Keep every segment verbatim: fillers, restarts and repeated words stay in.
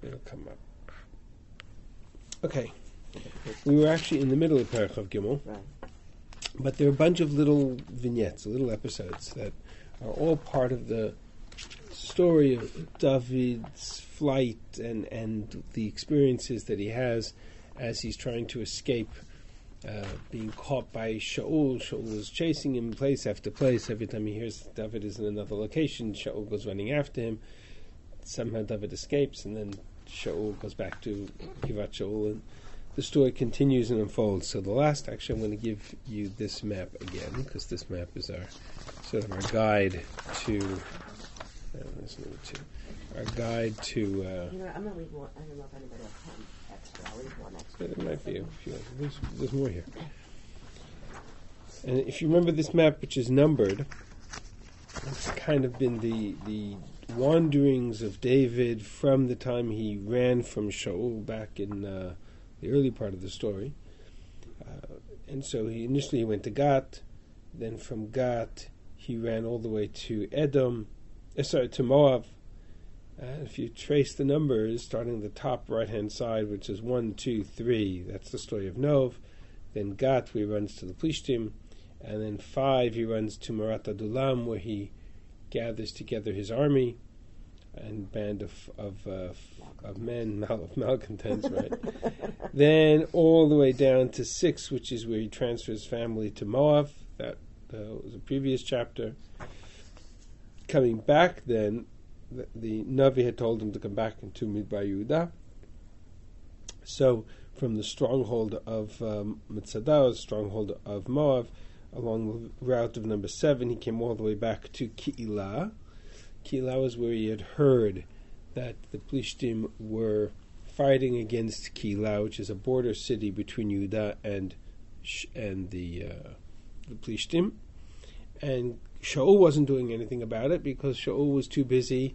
It'll come up. Okay. We were actually in the middle of Perek of Gimel. Right. But there are a bunch of little vignettes, little episodes that are all part of the story of David's flight and, and the experiences that he has as he's trying to escape uh, being caught by Shaul. Shaul is chasing him place after place. Every time he hears David is in another location, Shaul goes running after him. Somehow David escapes, and then Shaul goes back to Givat Shaul, and the story continues and unfolds. So the last, actually, I'm going to give you this map again, because this map is our sort of our guide to, uh, there's number two, our guide to... Uh, you know, I'm going to leave one. I don't know if anybody else has extra. I'll leave one extra. There might be a few. There's, there's more here. And if you remember this map, which is numbered, it's kind of been the the wanderings of David from the time he ran from Shaul back in uh, the early part of the story. Uh, and so he initially went to Gat, then from Gat he ran all the way to Edom, uh, sorry, to Moab. Uh, if you trace the numbers, starting at the top right-hand side, which is one, two, three, that's the story of Nov. Then Gat, where he runs to the Plishtim. And then five, he runs to Marat Adulam, where he gathers together his army and band of of, uh, of men, mal- of malcontents, right? Then all the way down to six, which is where he transfers family to Moab. That uh, was a previous chapter. Coming back then, the, the Navi had told him to come back into Midbar Yehuda. So from the stronghold of um, Mitzadaw, stronghold of Moab, along the route of number seven, he came all the way back to Keilah. Keilah was where he had heard that the Plishtim were fighting against Keilah, which is a border city between Yehuda and and the uh, the Plishtim. And Shaul wasn't doing anything about it because Shaul was too busy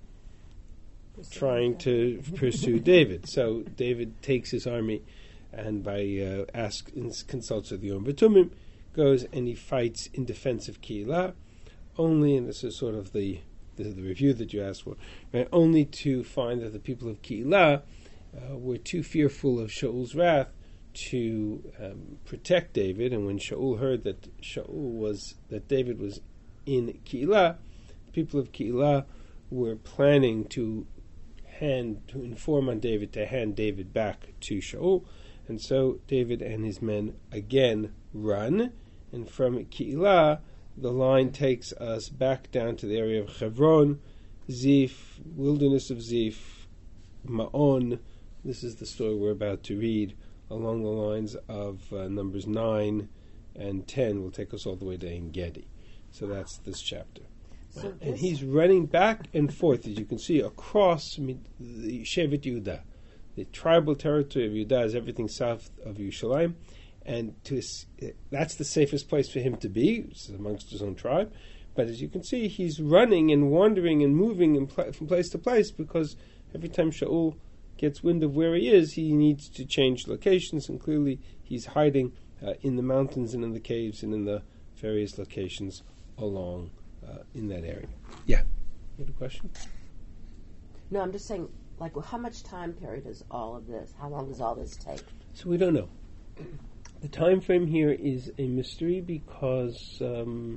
trying to pursue David. So David takes his army and by uh, ask consults with the Yom V'Tumim, goes and he fights in defense of Keilah, only, and this is sort of the the, the review that you asked for, right, only to find that the people of Keilah uh, were too fearful of Shaul's wrath to um, protect David. And when Shaul heard that Shaul was that David was in Keilah, the people of Keilah were planning to hand to inform on David to hand David back to Shaul, and so David and his men again run. And from Keilah, the line takes us back down to the area of Hebron, Ziph, wilderness of Ziph, Ma'on. This is the story we're about to read, along the lines of uh, numbers nine and ten will take us all the way to En Gedi. So that's this chapter. So and this he's running back and forth, as you can see, across the Shevet Yehuda. The tribal territory of Yehuda is everything south of Yerushalayim. And to, that's the safest place for him to be, amongst his own tribe. But as you can see, he's running and wandering and moving in pl- from place to place because every time Shaul gets wind of where he is, he needs to change locations. And clearly he's hiding uh, in the mountains and in the caves and in the various locations along uh, in that area. Yeah. You had a question? No, I'm just saying, like, well, how much time period is all of this? How long does all this take? So we don't know. The time frame here is a mystery because um,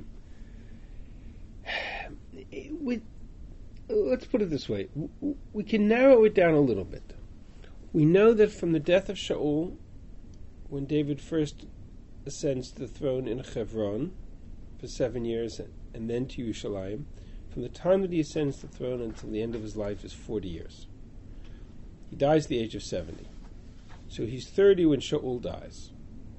we, let's put it this way. We can narrow it down a little bit. We know that from the death of Shaul, when David first ascends to the throne in Hebron for seven years and then to Yerushalayim, from the time that he ascends to the throne until the end of his life is forty years. He dies at the age of seventy. So he's thirty when Shaul dies.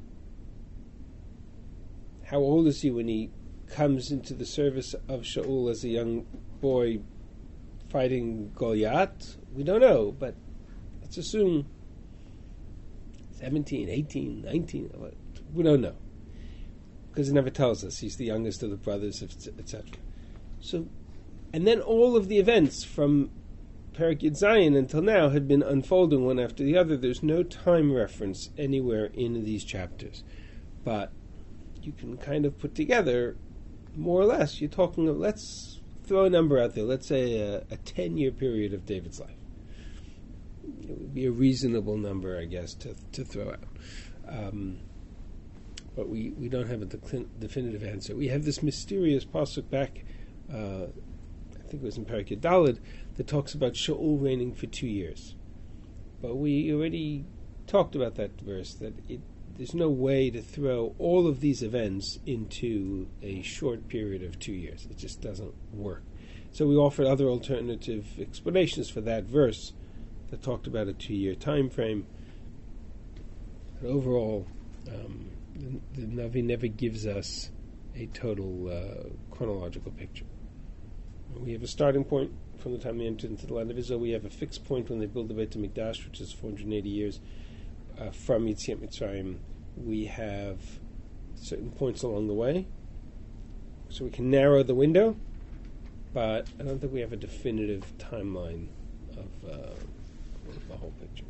How old is he when he comes into the service of Shaul as a young boy fighting Goliath? We don't know, but let's assume seventeen, eighteen, nineteen. We don't know. Because it never tells us. He's the youngest of the brothers, et cetera. So, and then all of the events from Perek Yud Zayin until now had been unfolding one after the other. There's no time reference anywhere in these chapters. But you can kind of put together, more or less, you're talking of, let's throw a number out there, let's say a, a ten-year period of David's life. it would be a reasonable number, I guess, to to throw out. Um, but we, we don't have a de- definitive answer. We have this mysterious pasuk back, uh, I think it was in Parak Daled, that talks about Shaul reigning for two years. But we already talked about that verse, that it, there's no way to throw all of these events into a short period of two years. It just doesn't work. So we offered other alternative explanations for that verse that talked about a two-year time frame. But overall, um, the, the Navi never gives us a total uh, chronological picture. We have a starting point from the time they entered into the land of Israel. We have a fixed point when they build the Beit HaMikdash, which is four hundred eighty years uh, from Yetziat Mitzrayim. We have certain points along the way, so we can narrow the window, but I don't think we have a definitive timeline of, uh, of the whole picture.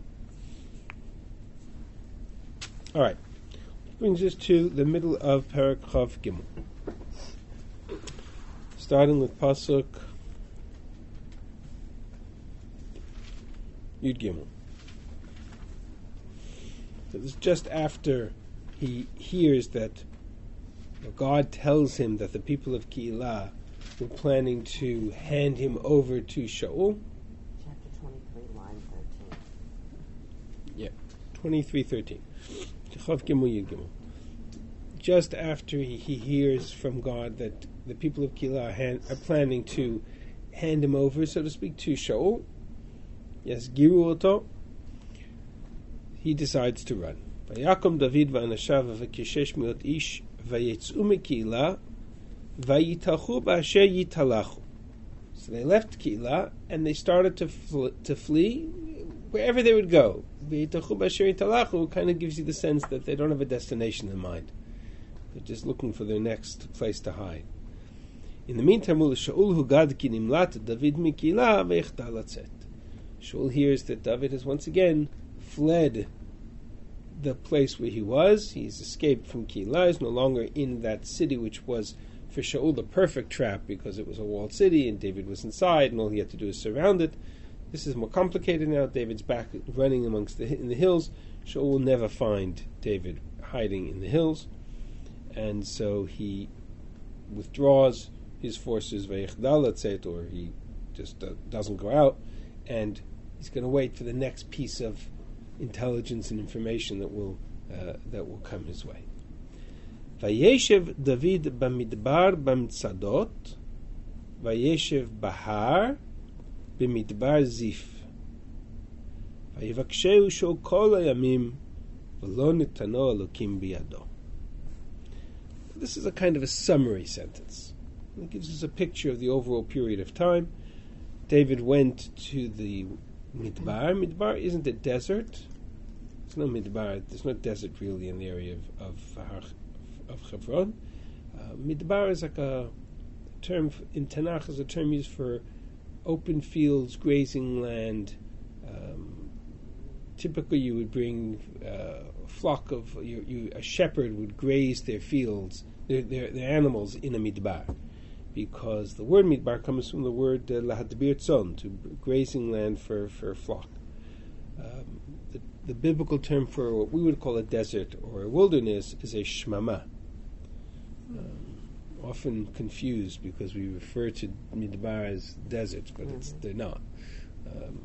All right, which brings us to the middle of Parak Chav Gimel, starting with pasuk Yud Gimel. So this is just after he hears that God tells him that the people of Keilah were planning to hand him over to Shaul. Chapter twenty-three, line thirteen. Yeah, twenty-three thirteen. Chav Gimel Yud Gimel. Just after he, he hears from God that the people of Keilah hand, are planning to hand him over, so to speak, to Shaul. Yes, Giru Oto. He decides to run. Vayakom David v'anashav v'kishesh miot ish vayetzu mikeilah vayitachu b'asher yitalachu. So they left Keilah and they started to fl- to flee wherever they would go. Vayitachu b'asher yitalachu kind of gives you the sense that they don't have a destination in mind. They're just looking for their next place to hide. In the meantime, Shaul hugad ki nimlat David mikeilah v'yechda latzet. Shaul hears that David has once again fled the place where he was. He's escaped from Keilah. He's no longer in that city, which was for Shaul the perfect trap because it was a walled city and David was inside and all he had to do is surround it. This is more complicated now. David's back running amongst the in the hills. Shaul will never find David hiding in the hills, and so he withdraws his forces, or he just uh, doesn't go out, and he's going to wait for the next piece of intelligence and information that will uh, that will come his way. Vayeshev David b'midbar b'mtzadot, vayeshev bahar b'midbar zif, vayivaksheu shol kol hayamim v'lo nitano elokim biyado. This is a kind of a summary sentence. It gives us a picture of the overall period of time. David went to the Midbar. Midbar isn't a desert. There's no Midbar. There's no desert really in the area of of, of Hebron. Uh, Midbar is like a term in Tanakh, is a term used for open fields, grazing land. Um, typically, you would bring uh, a flock of you, you, a shepherd would graze their fields, their their, their animals in a Midbar, because the word midbar comes from the word lahadbir tzon, to grazing land for, for a flock. Um, the, the biblical term for what we would call a desert or a wilderness is a shmama. Um, often confused because we refer to midbar as deserts, but it's they're not. Um,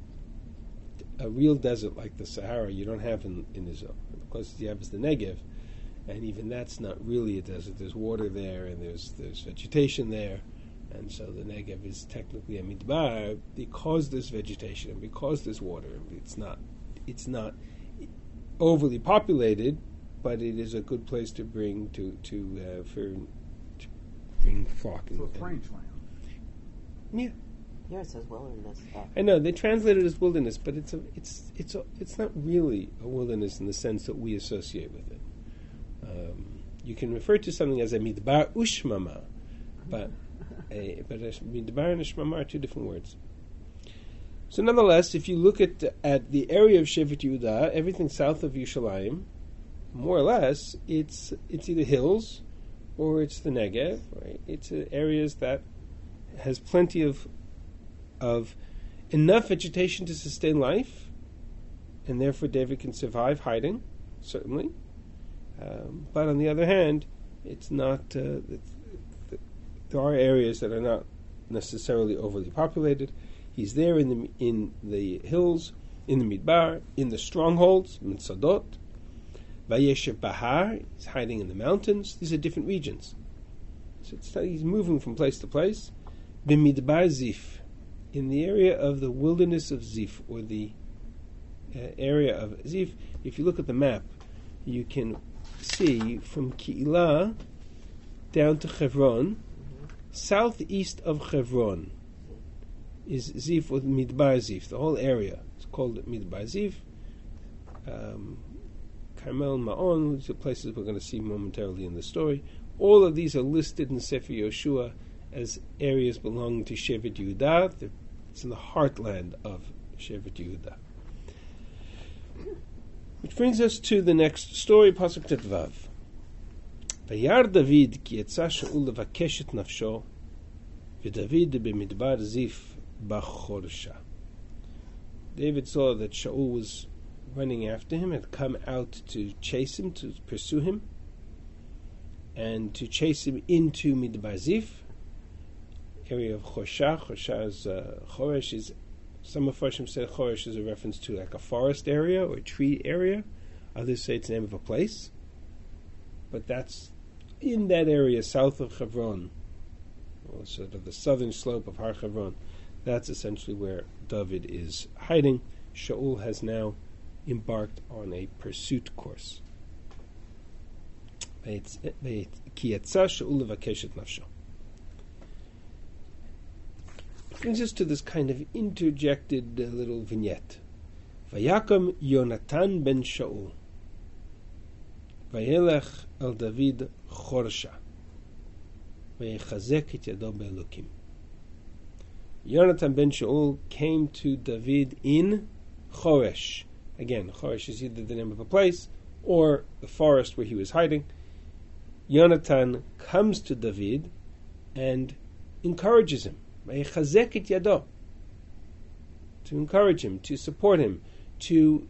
a real desert like the Sahara you don't have in, in Israel. The closest you have is the Negev. And even that's not really a desert. There's water there, and there's there's vegetation there, and so the Negev is technically a midbar because there's vegetation and because there's water. It's not it's not overly populated, but it is a good place to bring to to uh, for to bring flock. So it's rangeland. Yeah. Here it says wilderness. Uh, I know they translate it as wilderness, but it's a it's it's a, it's not really a wilderness in the sense that we associate with it. Um, you can refer to something as a midbar ushmama, but a, but a midbar and a shmama are two different words. So nonetheless, if you look at at the area of Shevet Yehuda, everything south of Yerushalayim, more or less, it's it's either hills or it's the Negev. Right? It's uh, areas that has plenty of of enough vegetation to sustain life, and therefore David can survive hiding, certainly. Um, but on the other hand, it's not. Uh, it's, there are areas that are not necessarily overly populated. He's there in the in the hills, in the midbar, in the strongholds, mitzadot. Vayeshev bahar, he's hiding in the mountains. These are different regions. So it's, he's moving from place to place. B'midbar Zif, in the area of the wilderness of Zif, or the uh, area of Zif. If you look at the map, you can see from Keilah down to Hebron, southeast of Hebron is Zif, or Midbar Zif. The whole area is called Midbar Zif. Um, Carmel, Ma'on, these are places we're going to see momentarily in the story. All of these are listed in Sefer Yoshua as areas belonging to Shevet Yehudah. It's in the heartland of Shevet Yehudah. Which brings us to the next story, Pasuk Tetvav. Vayar David ki yetza Shaul levakesh et nafsho, v'David b'midbar Zif b'chorsha. David saw that Shaul was running after him, had come out to chase him, to pursue him, and to chase him into Midbar Zif, area of Chorsha. Chorsha is, uh, Choresh is, some of Farshim said Choresh is a reference to like a forest area or a tree area. Others say it's the name of a place. But that's in that area south of Hebron, or sort of the southern slope of Har Hebron. That's essentially where David is hiding. Shaul has now embarked on a pursuit course. Ki yetza Shaul levakesh et nafsho. Brings us to this kind of interjected uh, little vignette. Vayakam Yonatan ben Shaul, Vayelech el David Chorsha, Vayechazek et yado be'elokim. Yonatan ben Shaul came to David in Choresh. Again, Choresh is either the name of a place or the forest where he was hiding. Yonatan comes to David and encourages him. Vayechazek et yado, to encourage him, to support him, to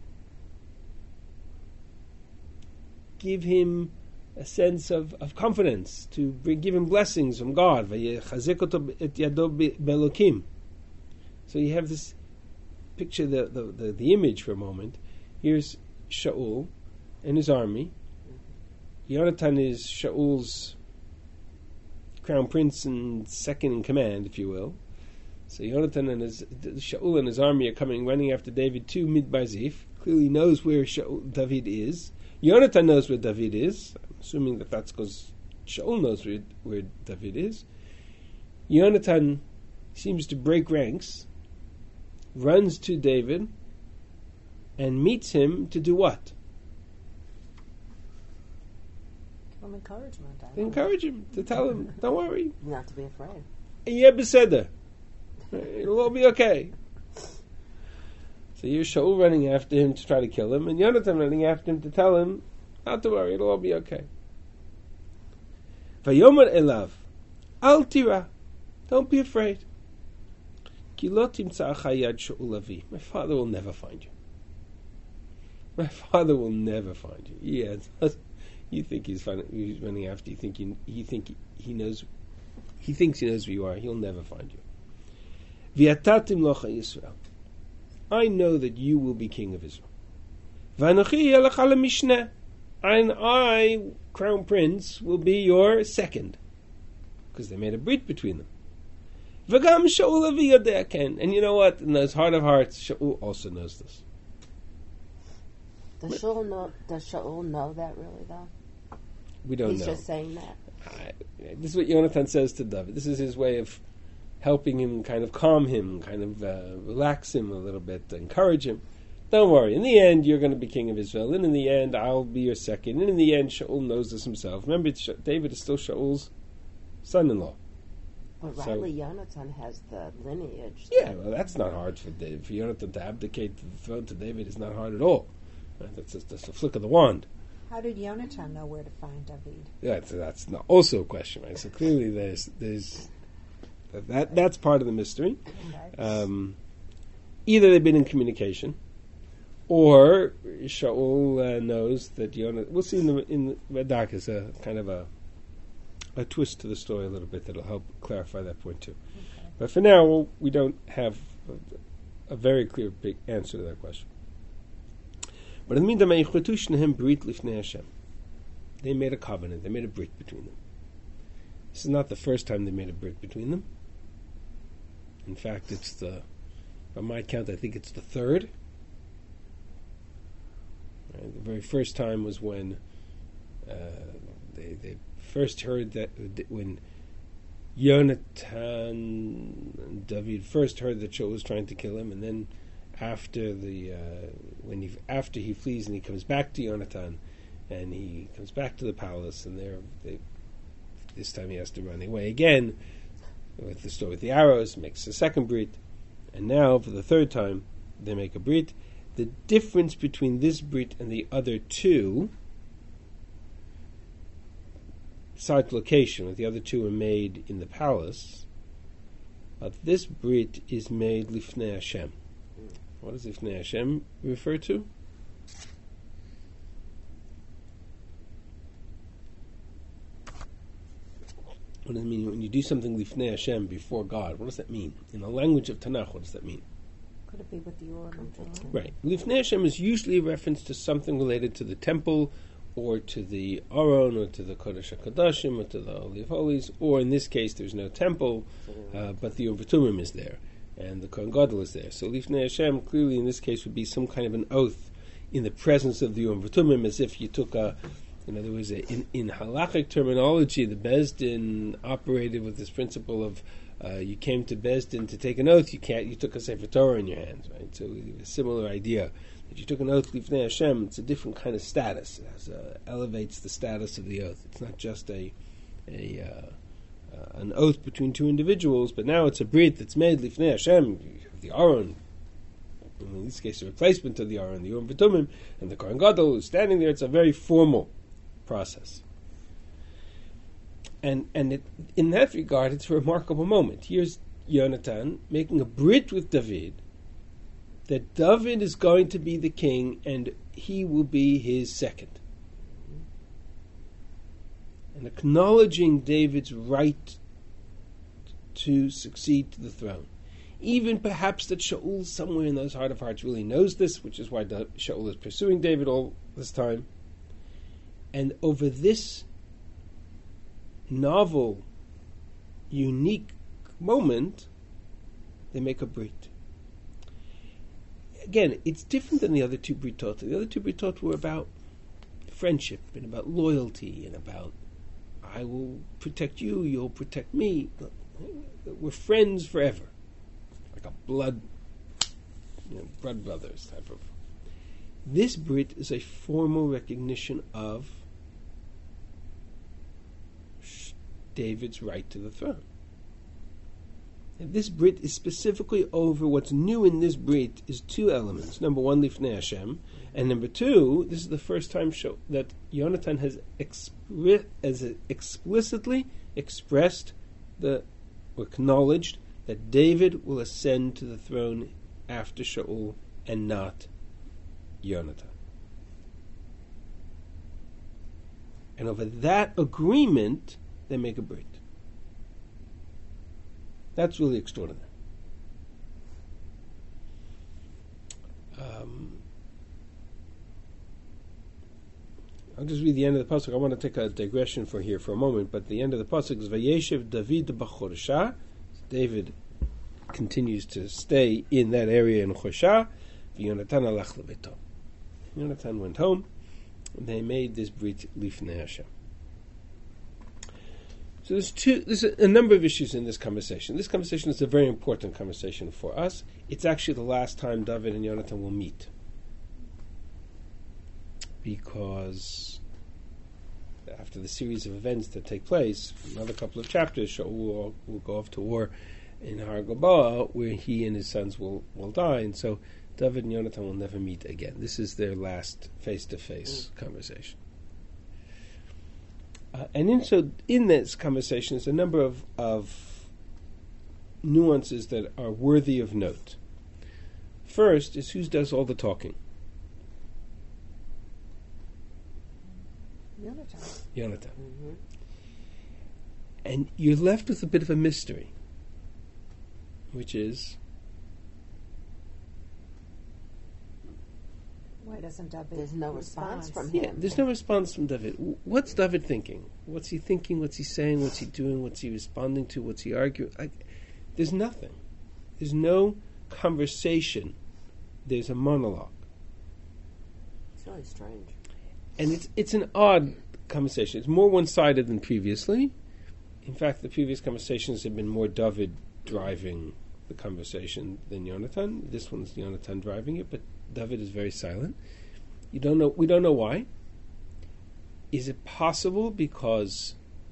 give him a sense of, of confidence, to bring, give him blessings from God. Vayechazek et yado be'elokim. So you have this picture, the, the, the, the image for a moment. Here's Shaul and his army. Yonatan is Shaul's crown prince and second in command, if you will. So Yonatan and his Shaul and his army are coming, running after David to Midbar Zif. Clearly knows where Shaul, David is. Yonatan knows where David is. I'm assuming that that's because Shaul knows where, where David is. Yonatan seems to break ranks, runs to David, and meets him to do what? Give him encouragement. I Encourage him, to tell him, don't worry. Not to be afraid. Yeah, beseder. It'll all be okay. So here's Shaul running after him to try to kill him, and Yonatan running after him to tell him, not to worry, it'll all be okay. Vayomer elav, al tira, don't be afraid. Ki lo timtza yad Shaul avi. My father will never find you. My father will never find you. Yeah, you think he's, fun, he's running after you. Think you, he think he, he knows. He thinks he knows where you are. He'll never find you. V'atatim locha Yisrael. I know that you will be king of Israel. V'anochi yelech ala mishneh. And I, crown prince, will be your second, because they made a brit between them. V'gam Shaul avi yodea ken. And you know what? In his heart of hearts, Shaul also knows this. Does Shaul know? Does Shaul know that really though? We don't He's know. He's just saying that. I, this is what Yonatan says to David. This is his way of helping him, kind of calm him, kind of uh, relax him a little bit, encourage him. Don't worry. In the end, you're going to be king of Israel, and in the end, I'll be your second. And in the end, Shaul knows this himself. Remember, Sh- David is still Shaul's son-in-law. But So- rightly, Yonatan has the lineage. Yeah, well, that's not hard for David. For Yonatan to abdicate the throne to David is not hard at all. Right? That's just that's a flick of the wand. How did Yonatan know where to find David? Yeah, so that's not also a question, right? So clearly, there's there's that that's part of the mystery. Okay. Um, either they've been in communication, or Shaul uh, knows that Yonatan. We'll see in the in the Radak is a kind of a a twist to the story a little bit that'll help clarify that point too. Okay. But for now, well, we don't have a, a very clear big answer to that question. But in the meantime, Eichutu Shnehem Brit Lifnei Hashem. They made a covenant. They made a brit between them. This is not the first time they made a brit between them. In fact, it's the, by my count, I think it's the third. Right, the very first time was when uh, they they first heard that when Yonatan and David first heard that Shaul was trying to kill him, and then after the uh, when he after he flees and he comes back to Yonatan, and he comes back to the palace, and there they this time he has to run away again with the story with the arrows, makes a second brit, and now for the third time they make a brit. The difference between this brit and the other two, besides location, the other two are made in the palace, but this brit is made Lifnei Hashem. What does Lifnei Hashem refer to? What does it mean when you do something Lifnei Hashem before God? What does that mean? In the language of Tanakh, what does that mean? Could it be with the Urim and Thummim? Right. Lifnei Hashem is usually a reference to something related to the temple, or to the Aron, or to the Kodesh HaKodashim, or to the Holy of Holies, or in this case there's no temple, uh, but the Yom V'tumim is there, and the Kohen Gadol is there. So Lifnei Hashem clearly in this case would be some kind of an oath in the presence of the Yom V'tumim, as if you took a, in other words, a, in, in halachic terminology, the Beis Din operated with this principle of Uh, you came to Beis Din to take an oath. You can't. You took a Sefer Torah in your hands, right? So a similar idea that you took an oath Lifnei Hashem. It's a different kind of status. It has, uh, elevates the status of the oath. It's not just a a uh, uh, an oath between two individuals, but now it's a brit that's made Lifnei Hashem. You have the Aron, in this case, a replacement of the Aron, the Yom V'tumim, and the Kohen Gadol who's standing there. It's a very formal process. And and it, in that regard, it's a remarkable moment. Here's Yonatan making a brit with David, that David is going to be the king, and he will be his second. And acknowledging David's right to succeed to the throne. Even perhaps that Shaul, somewhere in those heart of hearts, really knows this, which is why Shaul is pursuing David all this time. And over this novel, unique moment, they make a brit. Again, it's different than the other two britot. The other two britot were about friendship and about loyalty and about I will protect you, you'll protect me. We're friends forever, like a blood, you know, blood brothers type of. This brit is a formal recognition of David's right to the throne. And this brit is specifically over what's new in this brit is two elements. Number one, Lifnei Hashem, and number two, this is the first time show that Yonatan has expri- as explicitly expressed the or acknowledged that David will ascend to the throne after Shaul and not Yonatan. And over that agreement, they make a brit. That's really extraordinary. Um, I'll just read the end of the pasuk. I want to take a digression for here for a moment, but the end of the pasuk is Vayeshev David b'Choresha. David continues to stay in that area in Chosha. Yonatan alach lebeto. Yonatan went home, and they made this brit Lifnei Hashem. So there's two. There's a, a number of issues in this conversation. This conversation is a very important conversation for us. It's actually the last time David and Yonatan will meet, because after the series of events that take place, another couple of chapters, Shaul will, will go off to war in Har Gilboa, where he and his sons will, will die, and so David and Yonatan will never meet again. This is their last face-to-face mm. conversation. Uh, and in, so in this conversation, there's a number of, of nuances that are worthy of note. First is who does all the talking. Jonathan. Yonatan. Mm-hmm. And you're left with a bit of a mystery, which is, Why doesn't David There's no respond? response from yeah, him. there's no response from David. W- What's David thinking? What's he thinking? What's he saying? What's he doing? What's he responding to? What's he arguing? I, there's nothing. There's no conversation. There's a monologue. It's really strange. And it's it's an odd conversation. It's more one-sided than previously. In fact, the previous conversations have been more David driving the conversation than Yonatan. This one's Yonatan driving it, but David is very silent. You don't know. We don't know why. Is it possible because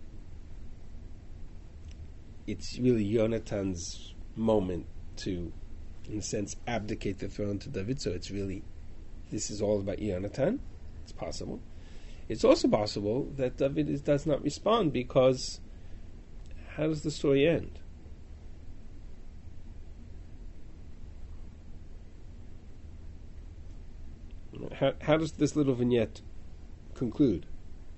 it's really Yonatan's moment to, in a sense, abdicate the throne to David? So it's really, this is all about Yonatan. It's possible. It's also possible that David is, does not respond because how does the story end? How, how does this little vignette conclude?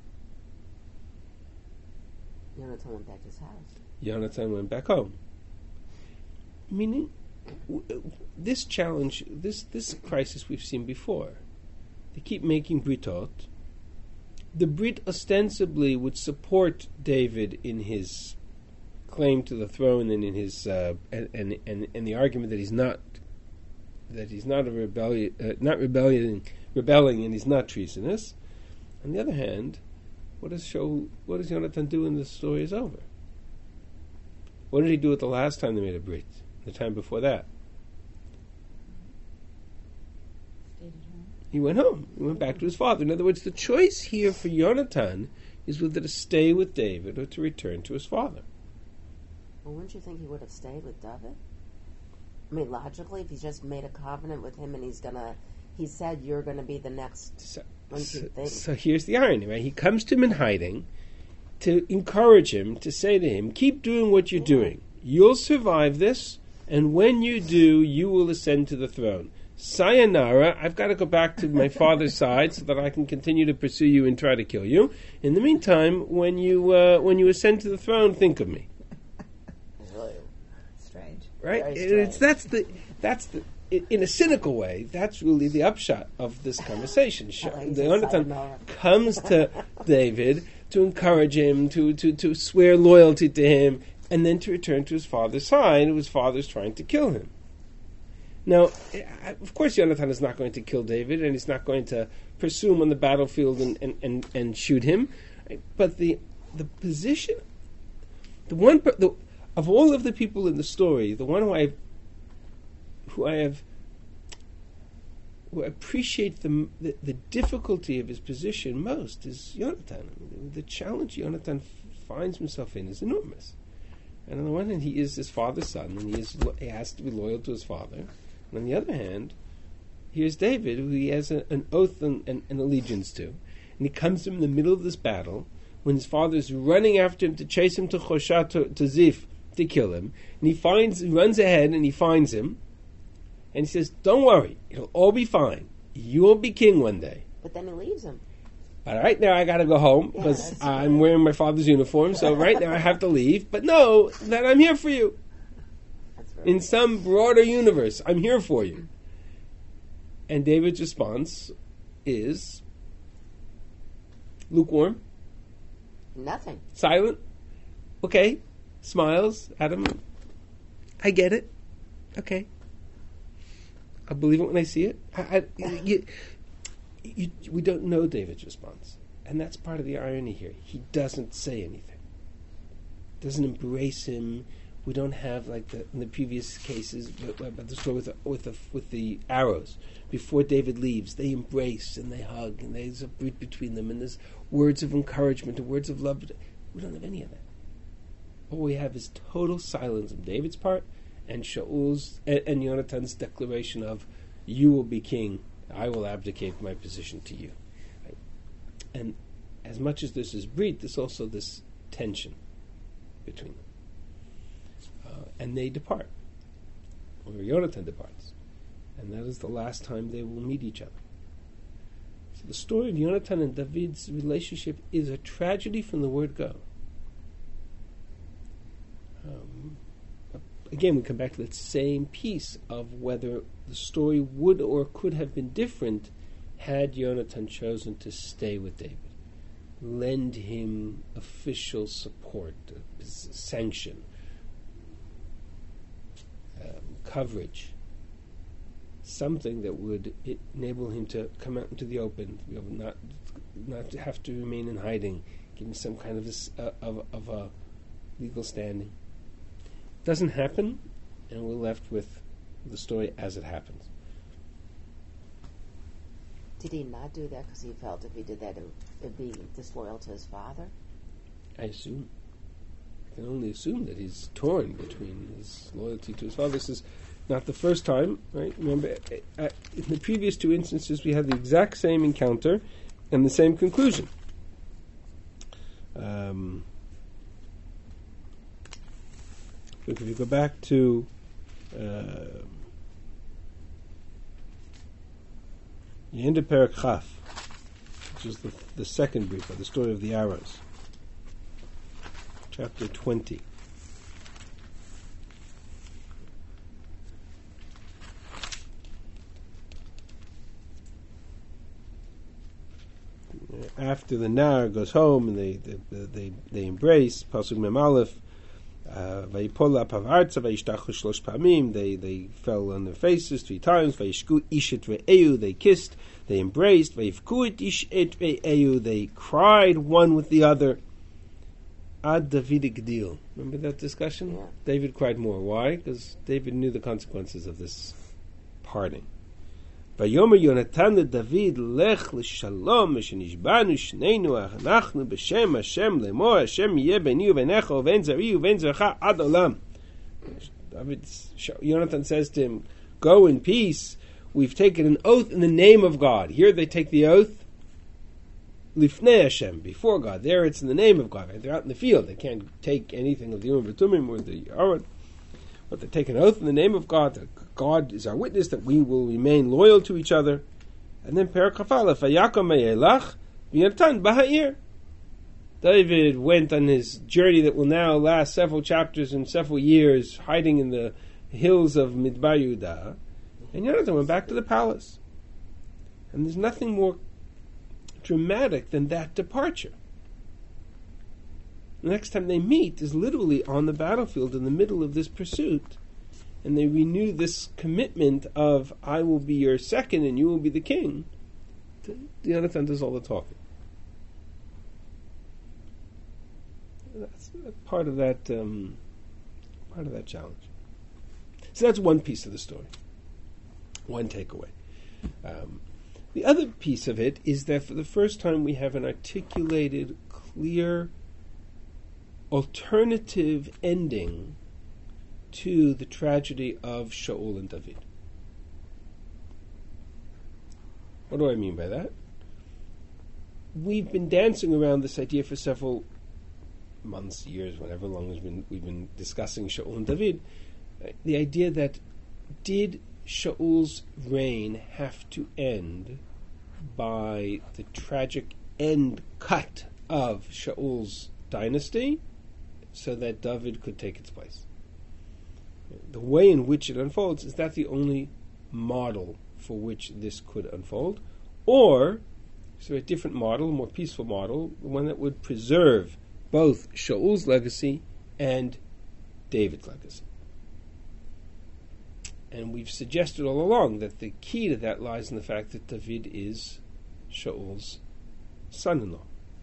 Jonathan went back to his house. Jonathan went back home. Meaning, w- this challenge, this this crisis we've seen before. They keep making britot. The Brit ostensibly would support David in his claim to the throne and in his uh, and, and and and the argument that he's not that he's not a rebellion, uh, not rebellion, rebelling, and he's not treasonous. On the other hand, what does show? What does Jonathan do when the story is over? What did he do at the last time they made a brit? The time before that, Stayed at home. he went home. He went back to his father. In other words, the choice here for Jonathan is whether to stay with David or to return to his father. Well, wouldn't you think he would have stayed with David? I mean, logically, if he's just made a covenant with him and he's gonna, he said you're gonna be the next. So, Wouldn't you so, think? so here's the irony, right? He comes to him in hiding to encourage him, to say to him, keep doing what you're Yeah. doing. You'll survive this, and when you do, you will ascend to the throne. Sayonara, I've got to go back to my father's side so that I can continue to pursue you and try to kill you. In the meantime, when you uh, when you ascend to the throne, think of me. Really? Strange. Right? Very And it's, strange. that's the that's the i- in a cynical way. That's really the upshot of this conversation. Sh- I like the that Jonathan sayonara. comes to David to encourage him, to, to, to swear loyalty to him, and then to return to his father's side, who his father's trying to kill him. Now, I- of course, Jonathan is not going to kill David, and he's not going to pursue him on the battlefield and, and, and, and shoot him. But the the position, the one per- the, of all of the people in the story, the one who I who I have who appreciate the, the the difficulty of his position most is Jonathan. I mean, the challenge Jonathan f- finds himself in is enormous. And on the one hand, he is his father's son, and he is lo- he has to be loyal to his father. And on the other hand, here's David, who he has a, an oath and an, an allegiance to, and he comes to him in the middle of this battle when his father is running after him to chase him to Chosha, to, to Ziph, to kill him, and he finds, he runs ahead and he finds him, and he says, "Don't worry, it'll all be fine. You will be king one day. But then he leaves him. But right now I got to go home Yeah, because that's I'm right. wearing my father's uniform. So right now I have to leave. But know that I'm here for you. That's very In some broader universe, I'm here for you." And David's response is lukewarm, nothing. silent, okay, smiles at him. I get it. Okay. I'll believe it when I see it. I, I, you, you, we don't know David's response. And that's part of the irony here. He doesn't say anything. Doesn't embrace him. We don't have, like the, in the previous cases, about the story with the, with the with the arrows. Before David leaves, they embrace and they hug, and there's a brit between them, and there's words of encouragement and words of love. We don't have any of that. All we have is total silence on David's part, and Shaul's and, and Yonatan's declaration of, "You will be king. I will abdicate my position to you." Right? And as much as this is brit, there's also this tension between them. Uh, and they depart, or Yonatan departs, and that is the last time they will meet each other. So the story of Yonatan and David's relationship is a tragedy from the word go. Um, again, we come back to that same piece of whether the story would or could have been different had Yonatan chosen to stay with David, lend him official support, uh, sanction, um, coverage, something that would i- enable him to come out into the open, to be able not not to have to remain in hiding, give him some kind of a, s- uh, of, of a legal standing. Doesn't happen, and we're left with the story as it happens. Did he not do that because he felt if he did that, it would be disloyal to his father? I assume. I can only assume that he's torn between his loyalty to his father. This is not the first time, right? Remember, uh, uh, in the previous two instances, we had the exact same encounter and the same conclusion. Um, look, if you go back to uh, the end of Perek Chaf, which is the, the second brief, or the story of the arrows, chapter twenty. After the Nar goes home and they they they, they embrace, Pasuk Mem Aleph, Vayipol Apav Artza Vayishtachu Shlosh Pamim, they they fell on their faces three times, Vayishku Ish et Re'eu, they kissed, they embraced, Vayivku et Ish et Re'eu, they cried one with the other. Ad David Gdil. Remember that discussion? Yeah. David cried more. Why? Because David knew the consequences of this parting. Vayomer Yonatan leDavid lech l'shalom mishenishbanu shneinu achnu b'shem Hashem lemor Hashem yeh b'ni u'v'necha u'v'en zari u'v'en zarcha ad olam. David, Yonatan says to him, "Go in peace. We've taken an oath in the name of God." Here they take the oath lifnei Hashem, before God. There it's in the name of God. Right? They're out in the field. They can't take anything of the Urim v'Tumim or the Aron. But they take an oath in the name of God, that God is our witness, that we will remain loyal to each other. And then Perek Chaf Aleph, Vayakom Me'elach v'Yonatan b'ha'ir. David went on his journey that will now last several chapters and several years, hiding in the hills of Midbar Yehuda. And Yonatan went back to the palace. And there's nothing more dramatic than that departure. The next time they meet is literally on the battlefield in the middle of this pursuit. And they renew this commitment of, I will be your second and you will be the king. Yonatan does all the talking. That's part of that um, part of that challenge. So that's one piece of the story. One takeaway. Um, the other piece of it is that for the first time we have an articulated, clear, alternative ending to the tragedy of Shaul and David. What do I mean by that? We've been dancing around this idea for several months, years, whatever long we've been, we've been discussing Shaul and David. The idea that did Shaul's reign have to end by the tragic end cut of Shaul's dynasty so that David could take its place? The way in which it unfolds, is that the only model for which this could unfold? Or is there a different model, a more peaceful model, one that would preserve both Shaul's legacy and David's legacy? And we've suggested all along that the key to that lies in the fact that David is Shaul's son-in-law.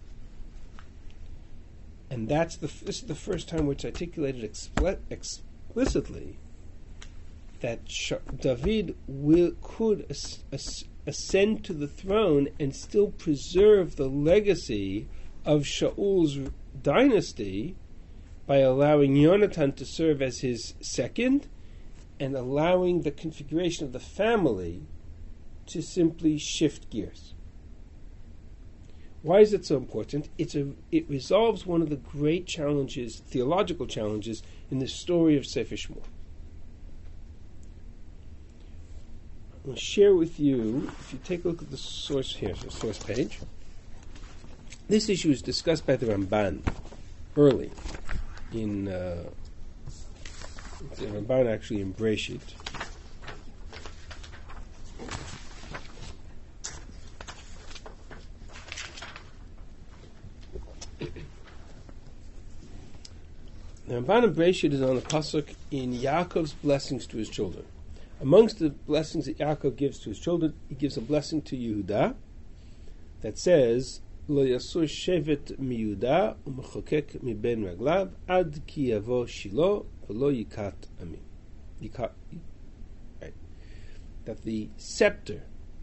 And that's the this is the first time where it's articulated expl- explicitly that Sh- David will, could as, as, ascend to the throne and still preserve the legacy of Shaul's dynasty by allowing Yonatan to serve as his second and allowing the configuration of the family to simply shift gears. Why is it so important? It's a, it resolves one of the great challenges, theological challenges, in the story of Sefer Shmuel. I'll share with you, if you take a look at the source here, the source page, this issue is discussed by the Ramban early in, uh, the Ramban actually in Breshit. The Ramban in Breshit is on the pasuk in Yaakov's blessings to his children. Amongst the blessings that Yaakov gives to his children, he gives a blessing to Yehuda that says, "Lo yasur shevet miYehuda u'mechokek miben raglav ad ki yavo Shilo v'lo yikat amin." Yikat, right. That the scepter,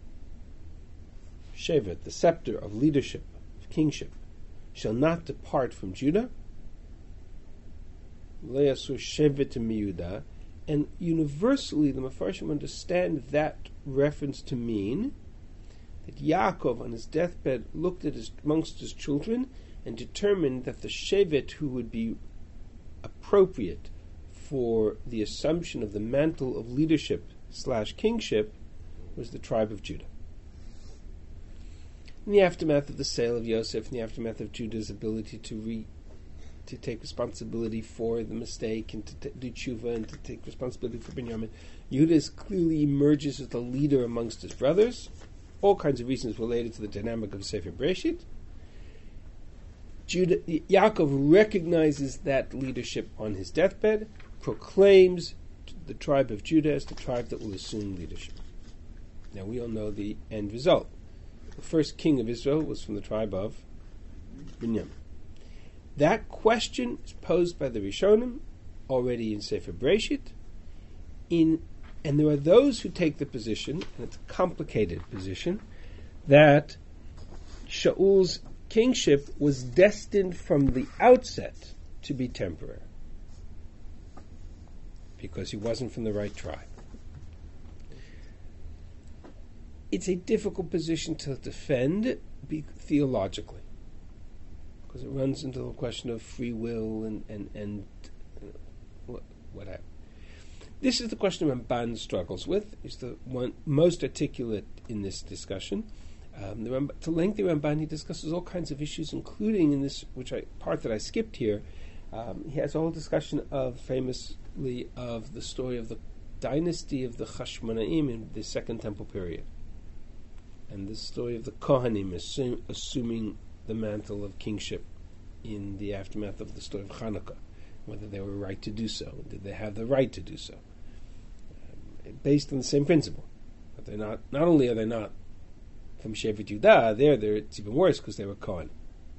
shevet, the scepter of leadership, of kingship, shall not depart from Judah. Lo yasur shevet miYehuda. And universally, the Mefarshim understand that reference to mean that Yaakov, on his deathbed, looked at his amongst his children and determined that the shevet who would be appropriate for the assumption of the mantle of leadership slash kingship was the tribe of Judah. In the aftermath of the sale of Yosef, in the aftermath of Judah's ability to re to take responsibility for the mistake and to t- do tshuva and to take responsibility for Binyamin, Yehuda clearly emerges as the leader amongst his brothers. All kinds of reasons related to the dynamic of Sefer Breshit. Judah, Yaakov recognizes that leadership on his deathbed, proclaims the tribe of Judah as the tribe that will assume leadership. Now we all know the end result. The first king of Israel was from the tribe of Binyamin. That question is posed by the Rishonim already in Sefer Breshit, in, and there are those who take the position, and it's a complicated position, that Shaul's kingship was destined from the outset to be temporary, because he wasn't from the right tribe. It's a difficult position to defend be, theologically, because it runs into the question of free will and and and uh, what whatever. This is the question Ramban struggles with. Is the one most articulate in this discussion. Um, the Ramban, to lengthy Ramban, he discusses all kinds of issues, including in this which I part that I skipped here. Um, he has a whole discussion of famously of the story of the dynasty of the Chashmonaim in the Second Temple period, and the story of the Kohanim assume, assuming the mantle of kingship in the aftermath of the story of Hanukkah, whether they were right to do so, did they have the right to do so, um, based on the same principle. But they're not. Not only are they not from Shevet Yehuda, there, there it's even worse because they were Kohen,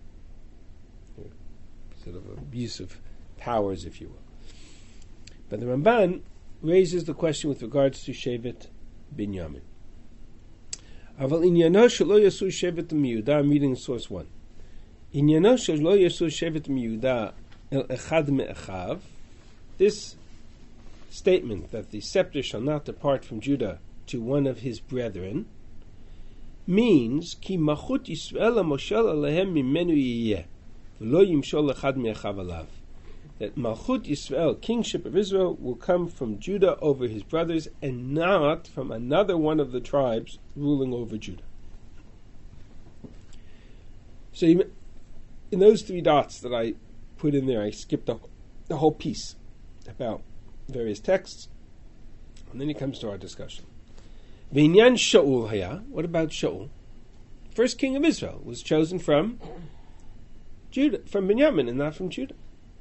sort of abuse of powers, if you will. But the Ramban raises the question with regards to Shevet Binyamin. Aval inyano shelo yasu shevet miYehuda. I'm reading source one. Inyano shelo yasu shevet miYehuda el echad me'achav. This statement that the scepter shall not depart from Judah to one of his brethren means ki machut Yisrael moshel alehem mimenu yiyeh v'lo yimshol echad me'achav alav. That Malchut Yisrael, kingship of Israel, will come from Judah over his brothers and not from another one of the tribes ruling over Judah. So you, in those three dots that I put in there, I skipped the, the whole piece about various texts, and then he comes to our discussion. V'inyan Shaul haya, what about Shaul? First king of Israel was chosen from Judah, from Binyamin, and not from Judah.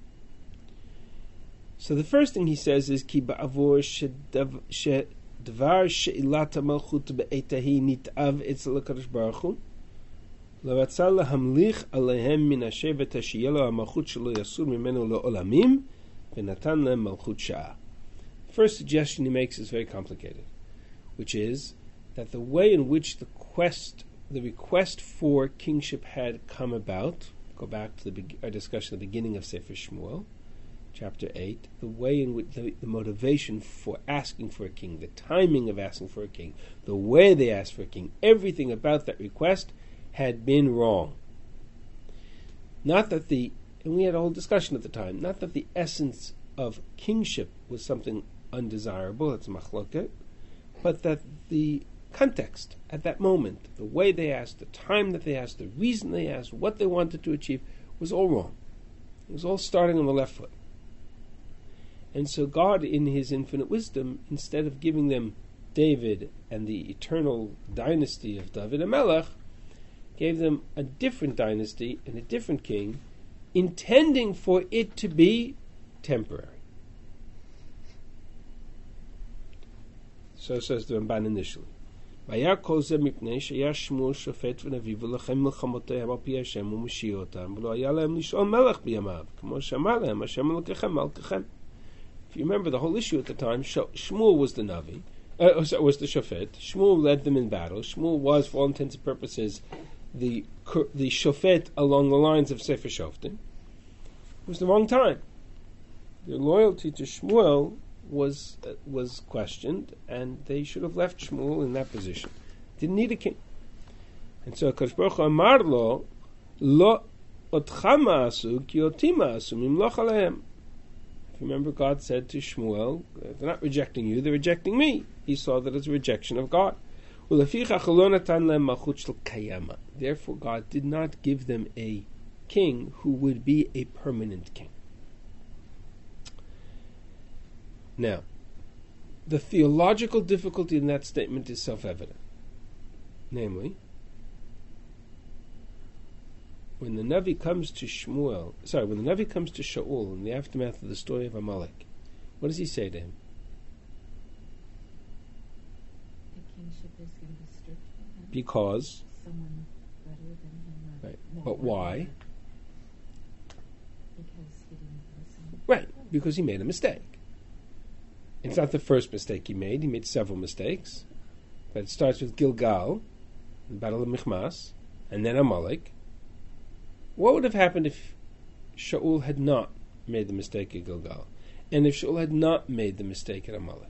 So the first thing he says is ki ba'avor shedvar she'ilat malchut be'etahi nitav etzel HaKadosh Baruch Hu l'ratzah lahamlich alehem min hashevet hashiyelo hamalchut shelo yasur mimenu le'olamim v'natan lehem malchut sha'ah. The first suggestion he makes is very complicated, which is that the way in which the quest, the request for kingship had come about, go back to the our discussion at the beginning of Sefer Shmuel, Chapter eight, the way in which the, the motivation for asking for a king, the timing of asking for a king, the way they asked for a king, everything about that request had been wrong. Not that the, and we had a whole discussion at the time, not that the essence of kingship was something undesirable, it's machloket, but that the context at that moment, the way they asked, the time that they asked, the reason they asked, what they wanted to achieve, was all wrong. It was all starting on the left foot. And so God, in His infinite wisdom, instead of giving them David and the eternal dynasty of David HaMelech, gave them a different dynasty and a different king, intending for it to be temporary. So says the Ramban initially. והיה כל זה מפני שהיה שמואל שופט ונביא ולכן מלחמותיהם על פי השם ומשיע אותם ולא היה להם לשאול מלך בימיו כמו שאמר להם השם אלוקיכם מלככם. If you remember the whole issue at the time, Shmuel was the Navi, uh, was the Shofet. Shmuel led them in battle. Shmuel was, for all intents and purposes, the the Shofet along the lines of Sefer Shoftim. It was the wrong time. Their loyalty to Shmuel was uh, was questioned, and they should have left Shmuel in that position. Didn't need a king. And so HaKadosh Baruch Hu amar lo, lo otcha ma'asu ki oti ma'asu mimloch alehem. Remember, God said to Shmuel, they're not rejecting you, they're rejecting me. He saw that as a rejection of God. Therefore, God did not give them a king who would be a permanent king. Now, the theological difficulty in that statement is self-evident. Namely, when the Navi comes to Shmuel, sorry, when the Navi comes to Shaul in the aftermath of the story of Amalek, what does he say to him? The kingship is going to be stripped from him. Because? Someone better than him. Or Right. more But why? better. Because he didn't listen. Right, because he made a mistake. It's not the first mistake he made. He made several mistakes. But it starts with Gilgal, the Battle of Michmas, and then Amalek. What would have happened if Shaul had not made the mistake at Gilgal? And if Shaul had not made the mistake at Amalek?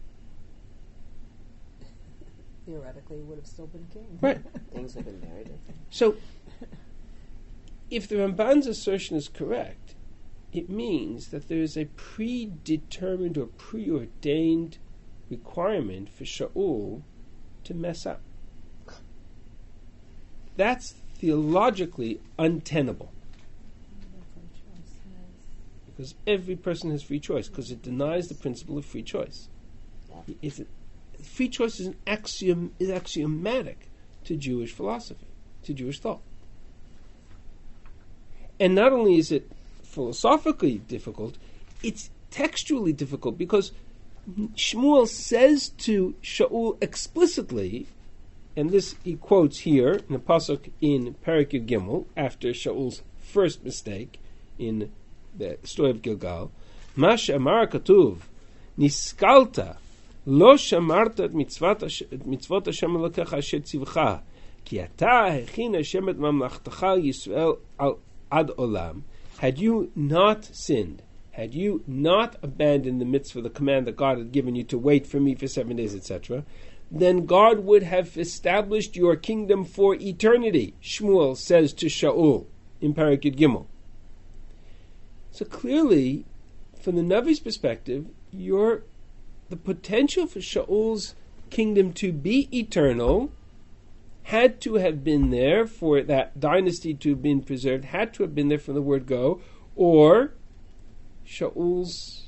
Theoretically, he would have still been king. Right. Things would have been very different. So, if the Ramban's assertion is correct, it means that there is a predetermined or preordained requirement for Shaul to mess up. That's theologically untenable. Because every person has free choice, because it denies the principle of free choice. It's a, free choice is an axiom is axiomatic to Jewish philosophy, to Jewish thought. And not only is it philosophically difficult, it's textually difficult, because Shmuel says to Shaul explicitly, and this he quotes here in the pasuk in Perek Yud Gimel after Shaul's first mistake in the story of Gilgal, "Mash amar katuv niskalta lo shamarta et mitzvot Hashem Elokecha asher tzivcha ki ata hechin Hashem et mamlachtecha Yisrael al ad olam." Had you not sinned, had you not abandoned the mitzvah, the command that God had given you to wait for me for seven days, et cetera, then God would have established your kingdom for eternity, Shmuel says to Shaul in Perek Yud Gimel. So clearly, from the Navi's perspective, your the potential for Shaul's kingdom to be eternal had to have been there, for that dynasty to have been preserved, had to have been there from the word go, or Shaul's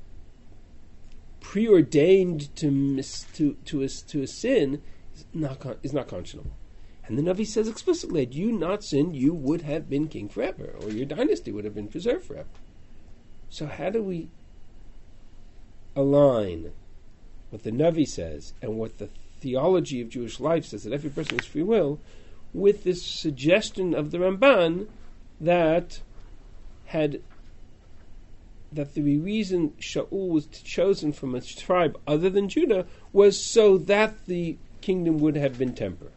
preordained to miss, to to a, to a sin is not is not conscionable. And the Navi says explicitly, had you not sinned, you would have been king forever, or your dynasty would have been preserved forever. So how do we align what the Navi says and what the theology of Jewish life says, that every person has free will, with this suggestion of the Ramban that had that the reason Shaul was chosen from a tribe other than Judah was so that the kingdom would have been temporary.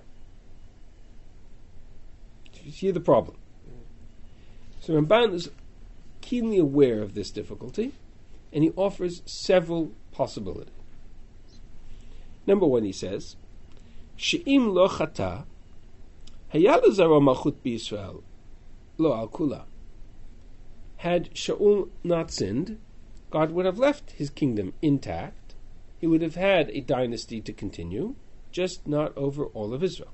You see the problem. So Ramban is keenly aware of this difficulty, and he offers several possibilities. Number one, he says, She'im lo chata, hayal zaro malchut b'Yisrael, lo al kula. Had Shaul not sinned, God would have left his kingdom intact, he would have had a dynasty to continue, just not over all of Israel.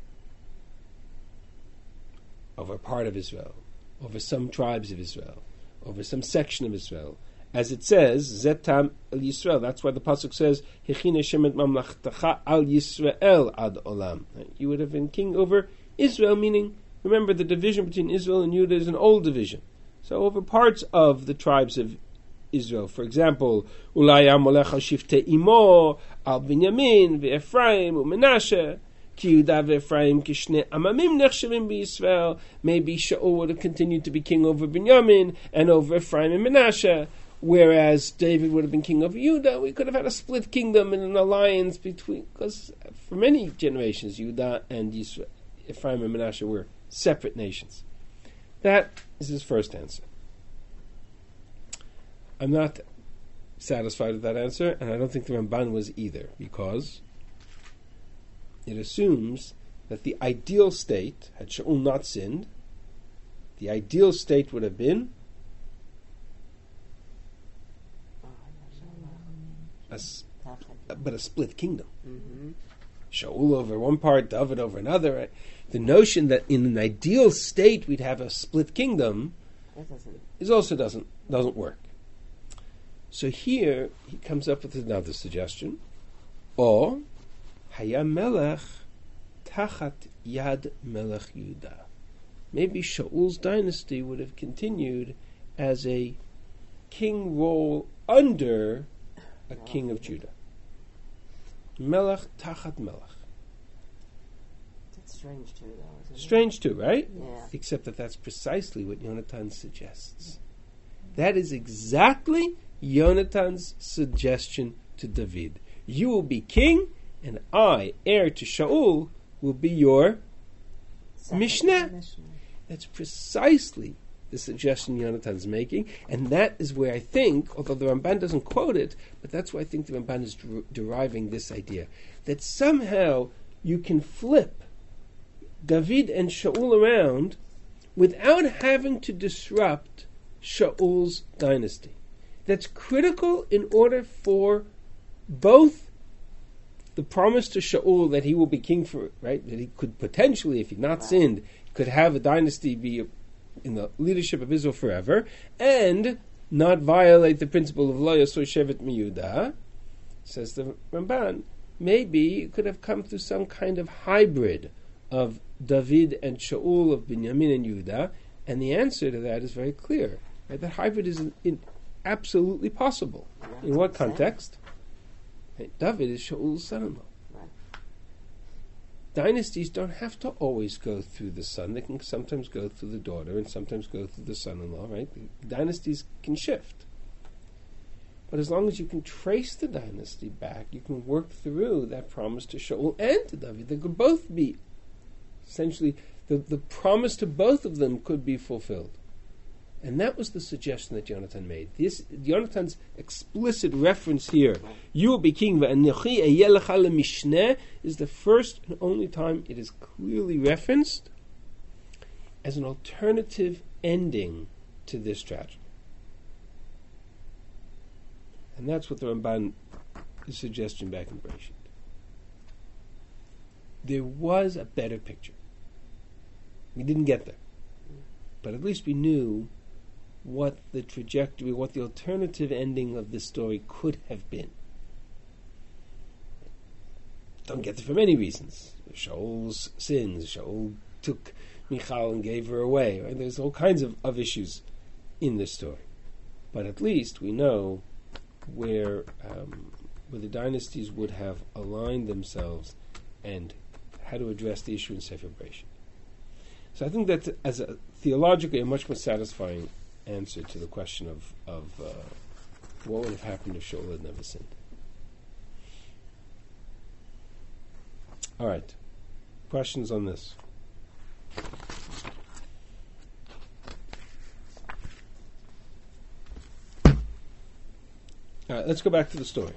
Over part of Israel, over some tribes of Israel, over some section of Israel. As it says, Zetam el Yisrael. That's why the pasuk says, Hechine Shemet Mamlachtacha al Yisrael ad olam. You would have been king over Israel, meaning, remember, the division between Israel and Judah is an old division. So over parts of the tribes of Israel. For example, Ulai Amolech al Shiftei Imo, al Binyamin, ve'Ephraim, u'Menashe, ki Yehuda ve'Ephraim kishnei amamim nechshavim b'Yisrael. Maybe Shaul would have continued to be king over Binyamin and over Ephraim and Menashe. Whereas David would have been king of Judah, we could have had a split kingdom and an alliance between, because for many generations, Judah and Yisrael, Ephraim and Manasseh were separate nations. That is his first answer. I'm not satisfied with that answer, and I don't think the Ramban was either, because it assumes that the ideal state, had Shaul not sinned, the ideal state would have been A, but a split kingdom. Mm-hmm. Shaul over one part, David over another. Right? The notion that in an ideal state we'd have a split kingdom is also doesn't doesn't work. So here he comes up with another suggestion. Or Haya Melech Tachat Yad Melech Yehuda. Maybe Shaul's dynasty would have continued as a king role under a king of Judah. Melech tachat melech. That's strange too, though, isn't Strange too, right? Yeah. Except that that's precisely what Yonatan suggests. That is exactly Yonatan's suggestion to David. You will be king, and I, heir to Shaul, will be your Second Mishnah. Mishnah. That's precisely the suggestion Yonatan's making, and that is where I think, although the Ramban doesn't quote it, but that's where I think the Ramban is der- deriving this idea, that somehow you can flip David and Shaul around without having to disrupt Shaul's dynasty. That's critical in order for both the promise to Shaul that he will be king for, right, that he could potentially, if he'd not Right. sinned, could have a dynasty be in the leadership of Israel forever, and not violate the principle of Lo Yasor Shevet Miyuda, says the Ramban. Maybe it could have come through some kind of hybrid of David and Shaul, of Binyamin and Yehuda, and the answer to that is very clear. Right? That hybrid is in, in absolutely possible. That's In what insane. context? Right? David is Shaul's son-in-law. Right. Dynasties don't have to always go through the son. They can sometimes go through the daughter and sometimes go through the son-in-law, right? Dynasties can shift. But as long as you can trace the dynasty back, you can work through that promise to Shaul and to David. They could both be, essentially, the, the promise to both of them could be fulfilled. And that was the suggestion that Yonatan made. This Yonatan's explicit reference here, "You will be king," v'anochi eyeh lecha lemishneh, is the first and only time it is clearly referenced as an alternative ending to this tragedy. And that's what the Ramban is suggesting back in Bereshit. There was a better picture. We didn't get there. But at least we knew what the trajectory, what the alternative ending of this story could have been. Don't get there for many reasons. Shaul's sins. Shaul took Michal and gave her away. Right? There's all kinds of, of issues in this story. But at least we know where um, where the dynasties would have aligned themselves and how to address the issue in Sefer Bereshit. So I think that as a theologically a much more satisfying answer to the question of, of uh, what would have happened if Shaul had never sinned. All right. Questions on this? All right, let's go back to the story.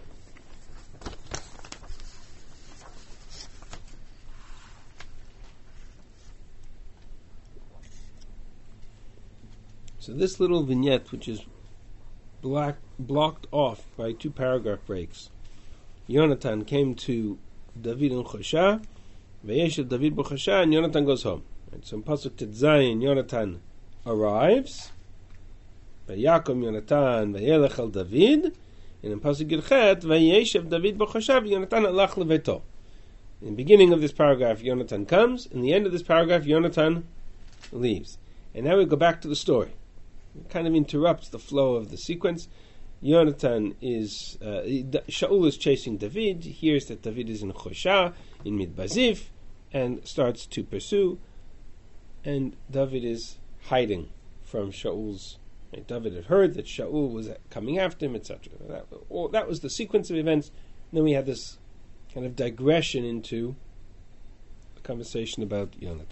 So this little vignette, which is black, blocked off by two paragraph breaks, Yonatan came to David in Chosha, Vayeshev David b'Chosha, and Yonatan goes home. Right, so in Pasuk Tetzayin, Yonatan arrives, Vayakom Yonatan Vayelech el David, and in Pasuk Yudchet, Vayeshev David b'Chosha, Yonatan alach leveto. In the beginning of this paragraph, Yonatan comes. In the end of this paragraph, Yonatan leaves. And now we go back to the story. It kind of interrupts the flow of the sequence. Yonatan is, uh, Shaul is chasing David. He hears that David is in Chosha, in Midbazif, and starts to pursue. And David is hiding from Shaul's. Right? David had heard that Shaul was coming after him, et cetera. That, all, that was the sequence of events. And then we had this kind of digression into a conversation about Yonatan.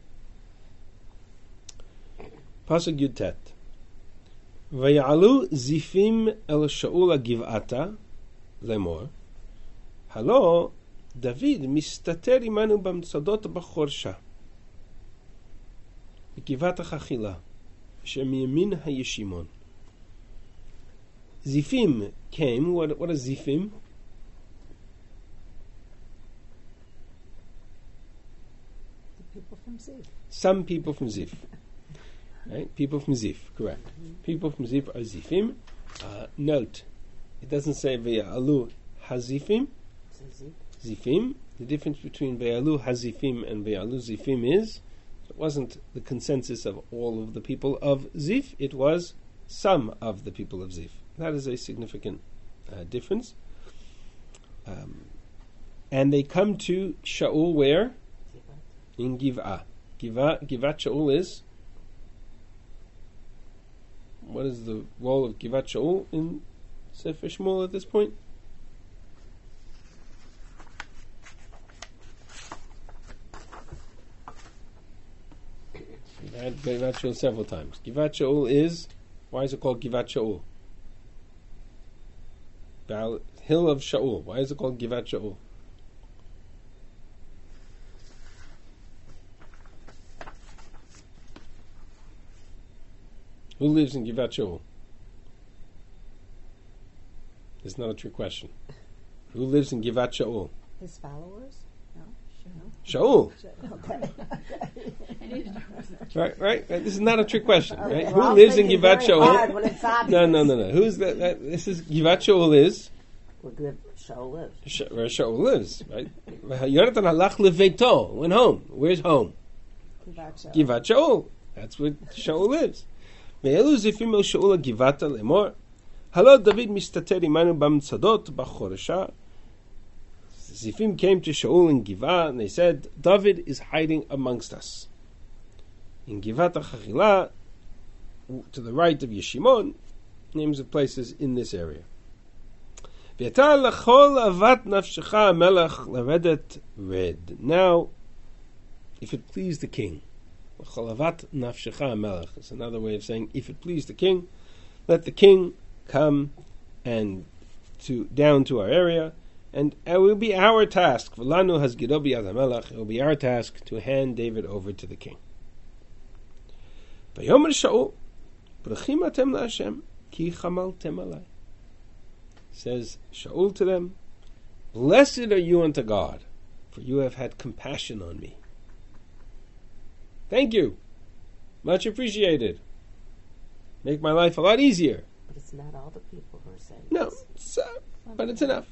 Pasuk Yud Tet. Vayalu zifim el Shaul givata lemor. Halo David mistater imanu b'mtzadot b'chorsha. Givata chachila. Shem yamin hayeshimon. Zifim came. What, what is zifim? People from Zif. Some people from Zif. Right? People from Zif, correct. Mm-hmm. People from Zif are Zifim. Uh, note, it doesn't say Ve'alu Hazifim. Zifim. The difference between Ve'alu Hazifim and Ve'alu Zifim is, it wasn't the consensus of all of the people of Zif, it was some of the people of Zif. That is a significant uh, difference. Um, and they come to Shaul where? In Giv'ah. Giv'ah, Givat Shaul is, what is the role of Givat Shaul in Sefer Shmuel at this point? We've had Givat Shaul several times. Givat Shaul is, why is it called Givat Shaul? Baal, Hill of Shaul. Why is it called Givat Shaul? Who lives in Givat Shaul? It's not a trick question. Who lives in Givat Shaul? His followers? No. Shaul. Okay. Right, right, right. This is not a trick question, right? We're Who all lives in thinking Givat very hard when Shaul? it's obvious. No, no, no, no. Who's that? that this is Givat Shaul is We're good. Shaul lives. Sh- where Shaul lives, right? Yonatan halach leveito, went home. Where's home? Givat Shaul. That's where Shaul lives. Ve'elu zifim el Shaul givata lemor. Halo David mistater imanu b'mtzadot b'choresha. Zifim came to Shaul in Givah, and they said, David is hiding amongst us. In Givat HaChachila, to the right of Yeshimon, names of places in this area. V'yata l'chol avat nafshecha melech leredet red. Now, if it pleased the king, l'chol avat nafshecha melech is another way of saying, if it pleased the king, let the king come and to down to our area, and it will be our task. V'lanu hasgido b'yad hamelech. It will be our task to hand David over to the king. Vayomer Shaul, Brachim atem la'Hashem, ki chamaltem alai. Says Shaul to them, blessed are you unto God, for you have had compassion on me. Thank you. Much appreciated. Make my life a lot easier. But it's not all the people who are saying No, this. it's, uh, but it's enough.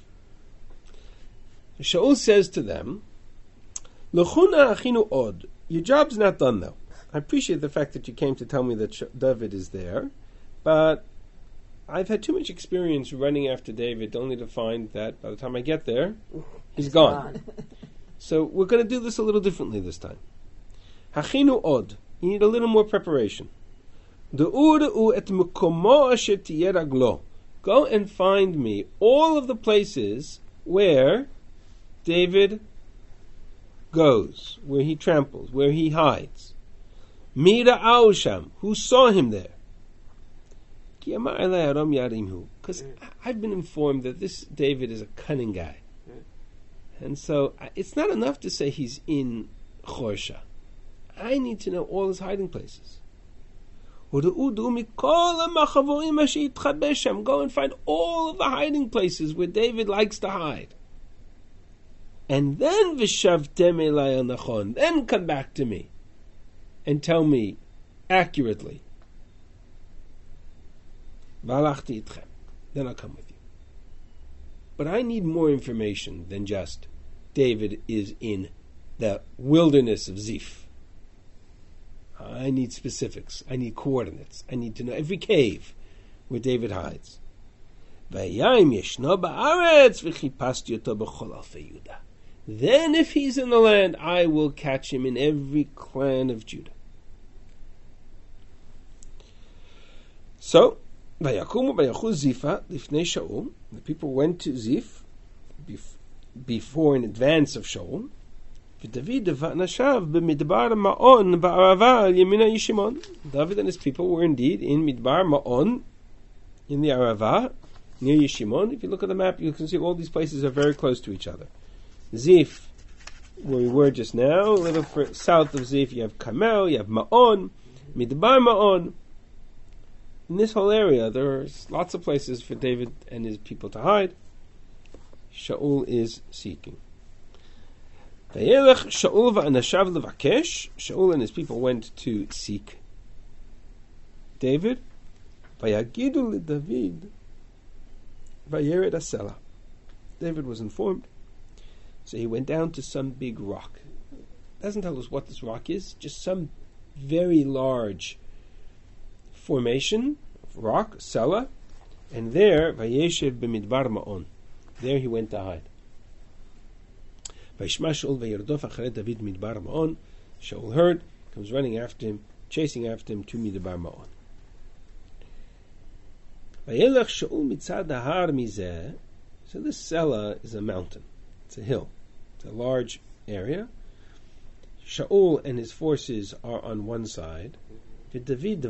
Shaul says to them, L'chuna achinu od. Your job's not done though. I appreciate the fact that you came to tell me that Sh- David is there, but I've had too much experience running after David only to find that by the time I get there, he's gone. gone. So we're going to do this a little differently this time. Hachinu od. You need a little more preparation. De'u et mekomo asher tiyeh raglo. Go and find me all of the places where David goes, where he tramples, where he hides. Mira Ausham, who saw him there? Because I've been informed that this David is a cunning guy. And so it's not enough to say he's in Chorsha. I need to know all his hiding places. Go and find all of the hiding places where David likes to hide. And then v'shavtem elai al-nachon. Then come back to me and tell me accurately. V'alachti itchem. Then I'll come with you. But I need more information than just David is in the wilderness of Ziph. I need specifics. I need coordinates. I need to know every cave where David hides. Then if he's in the land, I will catch him in every clan of Judah. So, the people went to Ziph before in advance of Shaul. David and his people were indeed in Midbar Ma'on, in the Arava, near Yeshimon. If you look at the map, you can see all these places are very close to each other. Ziph, where we were just now, a little further south of Ziph, you have Carmel, you have Ma'on, Midbar Ma'on. In this whole area, there are lots of places for David and his people to hide. Shaul is seeking. Shaul and his people went to seek David. David was informed. So he went down to some big rock. It doesn't tell us what this rock is, just some very large formation of rock, Sela, and there, Vayeshev b'midbar Ma'on. There he went to hide. Shaul heard, comes running after him, chasing after him to Midbar Ma'on. So this Sela is a mountain. It's a hill. It's a large area. Shaul and his forces are on one side. And David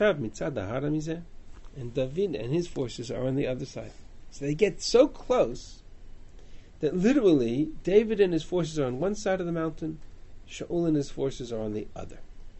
and his forces are on the other side. So they get so close that literally, David and his forces are on one side of the mountain, Shaul and his forces are on the other.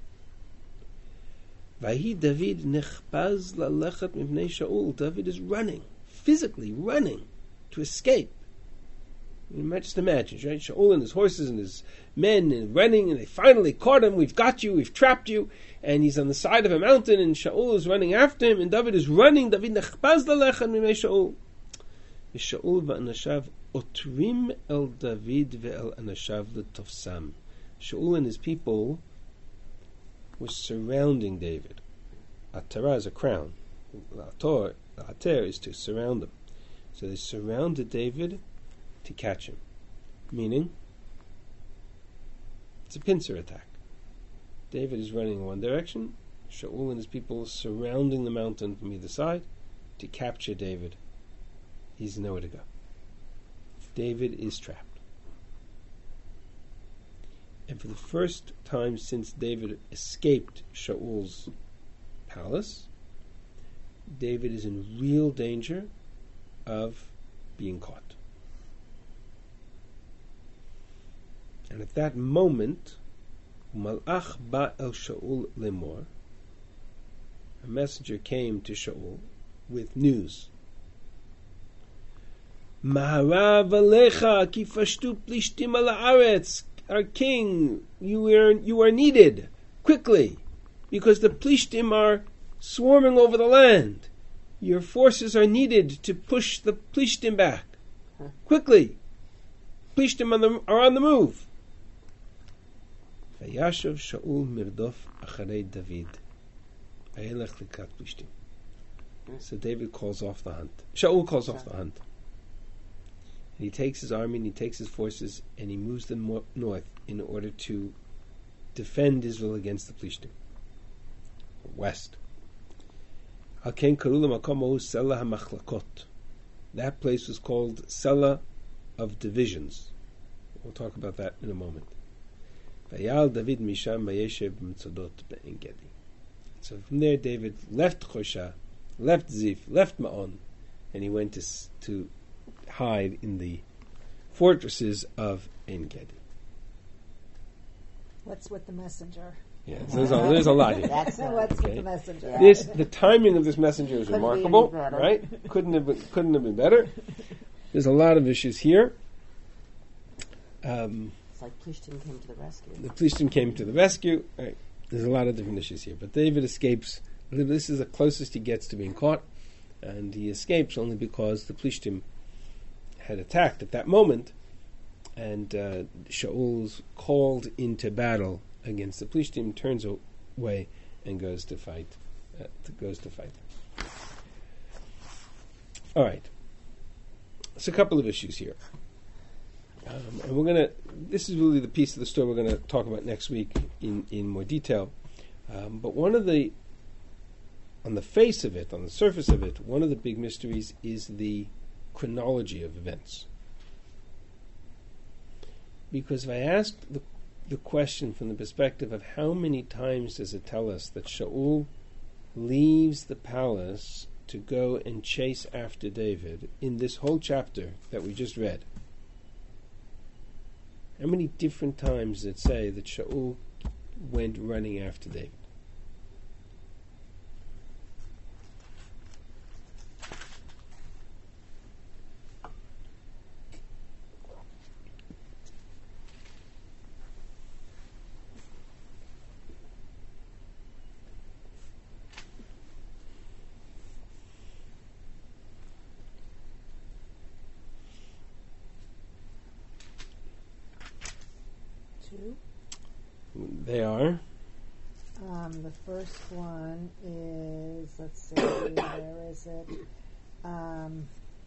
Vahi David nechpaz lalechat mivnei Shaul. David is running, physically running, to escape. You might just imagine, right? Shaul and his horses and his men and running, and they finally caught him. We've got you, we've trapped you. And he's on the side of a mountain, and Shaul is running after him, and David is running. David nechpaz lalechat mivnei Shaul. Shaul va'anashav otrim el David ve'el anashav l'tofsam. Shaul and his people were surrounding David. Atara is a crown. Atar, ater is to surround him. So they surrounded David to catch him. Meaning, it's a pincer attack. David is running in one direction. Shaul and his people surrounding the mountain from either side to capture David. He's nowhere to go. David is trapped. And for the first time since David escaped Shaul's palace, David is in real danger of being caught. And at that moment, Malach ba el Shaul lemor, a messenger came to Shaul with news. Maharav alecha ki fashtu plishtim al haaretz. Our king, you are you are needed quickly, because the plishtim are swarming over the land. Your forces are needed to push the plishtim back quickly. Plishtim on the, are on the move. Vayashav Shaul mirdof acharei David. Vayelech likat plishtim. So David calls off the hunt. Shaul calls off the hunt. And he takes his army and he takes his forces and he moves them mo- north in order to defend Israel against the Plishtim. West. That place was called Sela of Divisions. We'll talk about that in a moment. So from there David left Chosha, left Ziph, left Ma'on, and he went to, to hide in the fortresses of En Gedi. What's with the messenger? Yeah, so there's, a, there's a lot here. That's So uh, let's Okay. get the messenger. Yeah. This the timing of this messenger is Couldn't be any remarkable, better. right? Couldn't have been, couldn't have been better. There's a lot of issues here. Um, it's like Plishtim came to the rescue. the Plishtim came to the rescue. Right. There's a lot of different issues here, but David escapes. This is the closest he gets to being caught, and he escapes only because the Plishtim had attacked at that moment, and uh, Shaul's called into battle against the Plishtim, turns away, and goes to fight. Uh, goes to fight. All right. It's a couple of issues here, um, and we're gonna. This is really the piece of the story we're going to talk about next week in in more detail. Um, but one of the, on the face of it, on the surface of it, one of the big mysteries is the chronology of events. Because if I asked the the question from the perspective of how many times does it tell us that Shaul leaves the palace to go and chase after David in this whole chapter that we just read, how many different times does it say that Shaul went running after David? Two. They are. Um, the first one is, let's see, where is it? Um,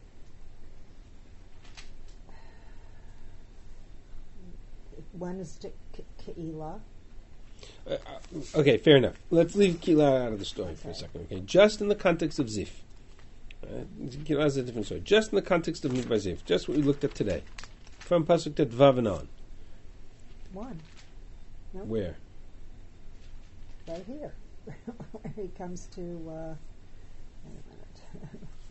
one is to Ke- Keilah. Uh, uh, okay, fair enough. Let's leave Keilah out of the story for a Okay. second. Okay, just in the context of Zif. Uh, Keilah is a different story. Just in the context of Midbar Zif, just what we looked at today, from Pasuk Tet Vav and on. One. Nope. Where? Right here. Where he comes to, uh, wait a minute.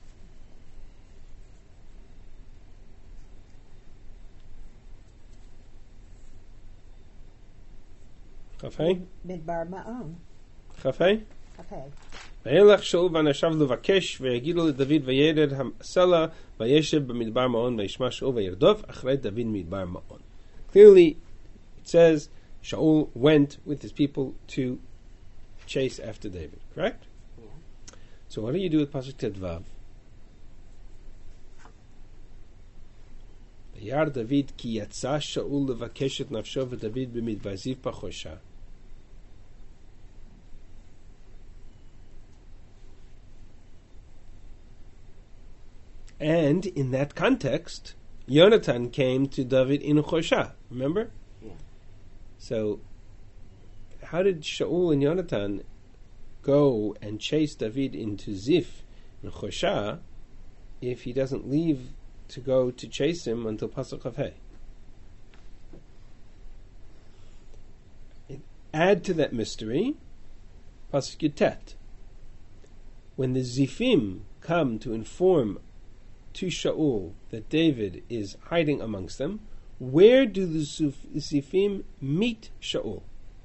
Chafei? Midbar Ma'on. Chafei? Okay. וילך שאול ואנשיו לבקש ויגידו לדוד וירד הסלע וישב במדבר מעון וישמע שאול וירדוף אחרי דוד מדבר מעון. Clearly it says Shaul went with his people to chase after David, correct? Yeah. So what do you do with Pasuk Tet Vav? וירא דוד כי יצא שאול לבקש את נפשו ודוד במדבר זיף בחורשה. And in that context, Yonatan came to David in Chosha. Remember? Yeah. So, how did Shaul and Yonatan go and chase David into Ziph in Chosha if he doesn't leave to go to chase him until Pasuk Kafeh? Add to that mystery, Pasuk Yutet. When the Zifim come to inform to Shaul that David is hiding amongst them, where do the Zuf- Zifim meet Shaul?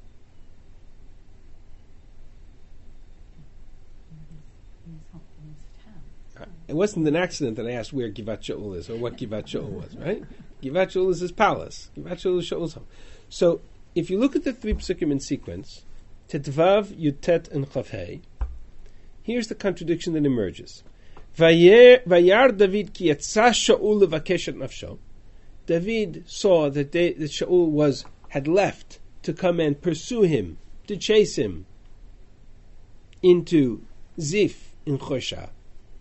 In his home, in his town. Uh, It wasn't an accident that I asked where Givat Shaul is or what Givat Shaul was, right? Givat Shaul is his palace. Givat Shaul is Shaul's home. So, if you look at the three psukim in sequence, Tetvav, Yutet, and Chavhei, here's the contradiction that emerges. Vayar David ki yatsa Shaul levakesh et nafsho. David saw that, they, that Shaul was had left to come and pursue him, to chase him into Ziph in Chosha,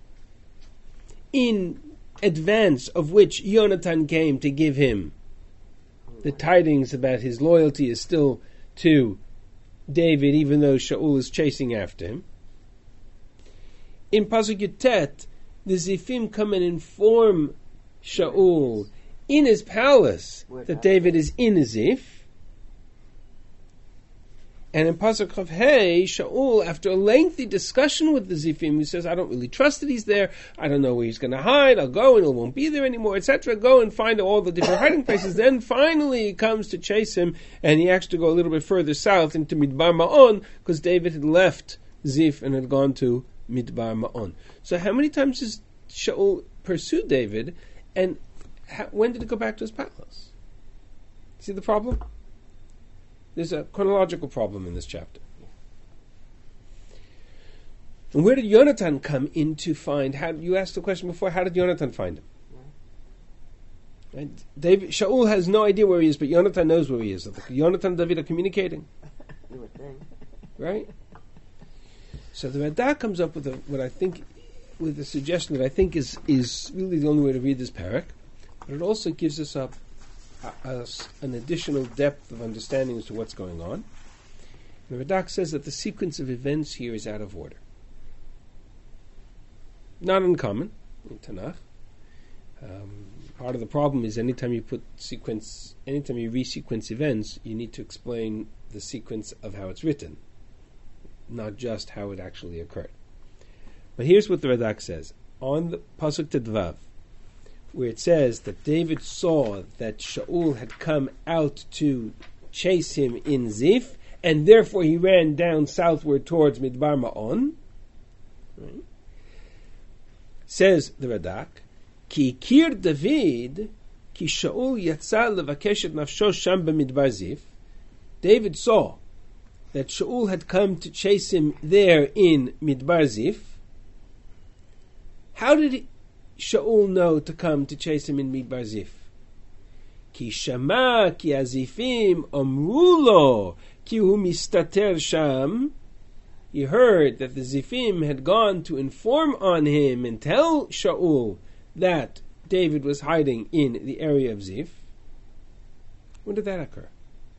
in advance of which Yonatan came to give him the tidings about his loyalty is still to David, even though Shaul is chasing after him. In Pasuk Yutet, the Zifim come and inform Shaul in his palace Where that David David is in Ziph. And in Pasuk Chav Hey, Shaul, after a lengthy discussion with the Zifim, he says, I don't really trust that he's there. I don't know where he's going to hide. I'll go and he won't be there anymore, et cetera. Go and find all the different hiding places. Then finally he comes to chase him, and he has to go a little bit further south into Midbar Ma'on, because David had left Zif and had gone to Midbar Ma'on. So how many times does Shaul pursue David, and how, when did he go back to his palace? See the problem? There's a chronological problem in this chapter. And where did Yonatan come in to find? How you asked the question before? How did Yonatan find him? Right? David, Shaul has no idea where he is, but Yonatan knows where he is. Yonatan and David are communicating, You would think. right? So the Radak comes up with a, what I think, with a suggestion that I think is is really the only way to read this parak, but it also gives us a As an additional depth of understanding as to what's going on. The Radak says that the sequence of events here is out of order. Not uncommon in Tanakh. Um, part of the problem is anytime you put sequence, anytime you resequence events, you need to explain the sequence of how it's written, not just how it actually occurred. But here's what the Radak says. On the Pasuk Tedvav, where it says that David saw that Shaul had come out to chase him in Zif, and therefore he ran down southward towards Midbar Ma'on. Right? Says the Radak, Ki kir David, ki Shaul yatsa levakesh et nafsho sham b'midbar Zif. David saw that Shaul had come to chase him there in Midbar Zif. How did he Shaul know to come to chase him in Midbar Zif? Ki shama ki azifim amru lo ki hu mistater sham. He heard that the Zifim had gone to inform on him and tell Shaul that David was hiding in the area of Zif. When did that occur?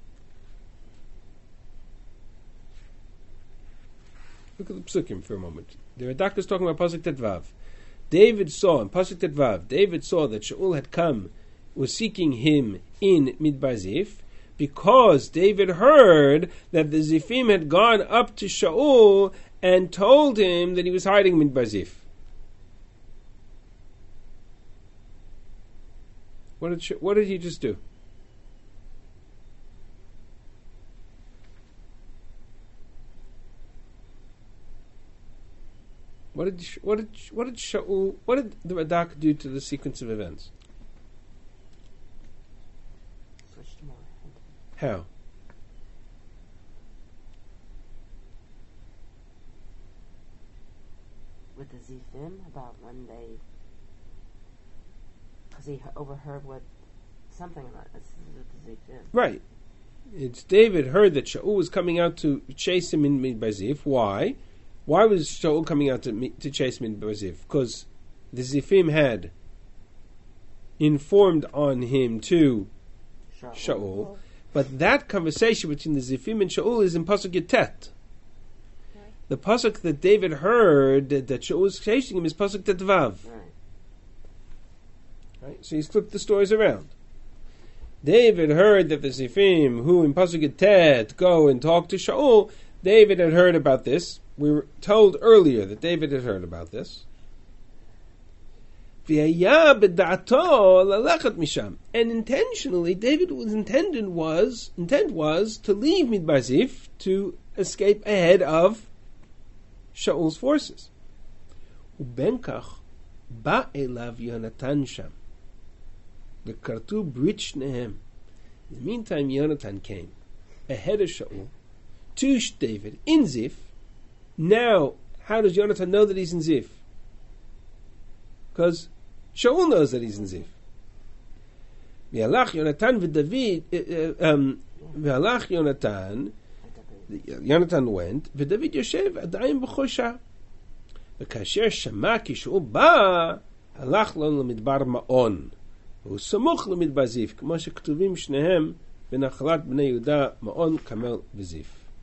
Look at the psukim for a moment. The Radak is talking about Pasuk Tetvav. David saw, in Pasuk Tetvav, David saw that Shaul had come, was seeking him in Midbar Zif, because David heard that the Zifim had gone up to Shaul and told him that he was hiding in Midbar Zif. What did, what did he just do? What did what did what did Shaul, what did the Radak do to the sequence of events? Switched more. How? With the Zifim about when they, because he overheard what something about this with the Zifim. Right. It's David heard that Shaul was coming out to chase him in Midbar Zif. Why? Why was Shaul coming out to to chase him in Midbar Zif? Because the Zifim had informed on him to Shaul. Shaul, but that conversation between the Zifim and Shaul is in Pasuk Yetet. The Pasuk that David heard that, that Shaul was chasing him is Pasuk Tetvav. Right. Right? So he's flipped the stories around. David heard that the Zifim, who in Pasuk Yetet go and talk to Shaul, David had heard about this. We were told earlier that David had heard about this. And intentionally, David was intended was intent was to leave Midbar Zif to escape ahead of Shaul's forces. Ubenkach ba elav Yonatan sham. The kartu brit shnehem. In the meantime, Yonatan came ahead of Shaul to David in Zif. Now, how does Yonatan know that he's in Zif? Because Shaul knows that he's in Zif. V'halach Yonatan v'David, um, v'halach Yonatan, Yonatan went, v'David yoshev adayim b'chosha. V'kasher shama ki Shaul ba, halach lo l'midbar ma'on. V'usamuch l'midbar Zif, k'mo shektuvim shnehem v'nachalat b'nei Yehuda ma'on kamel v'Zif.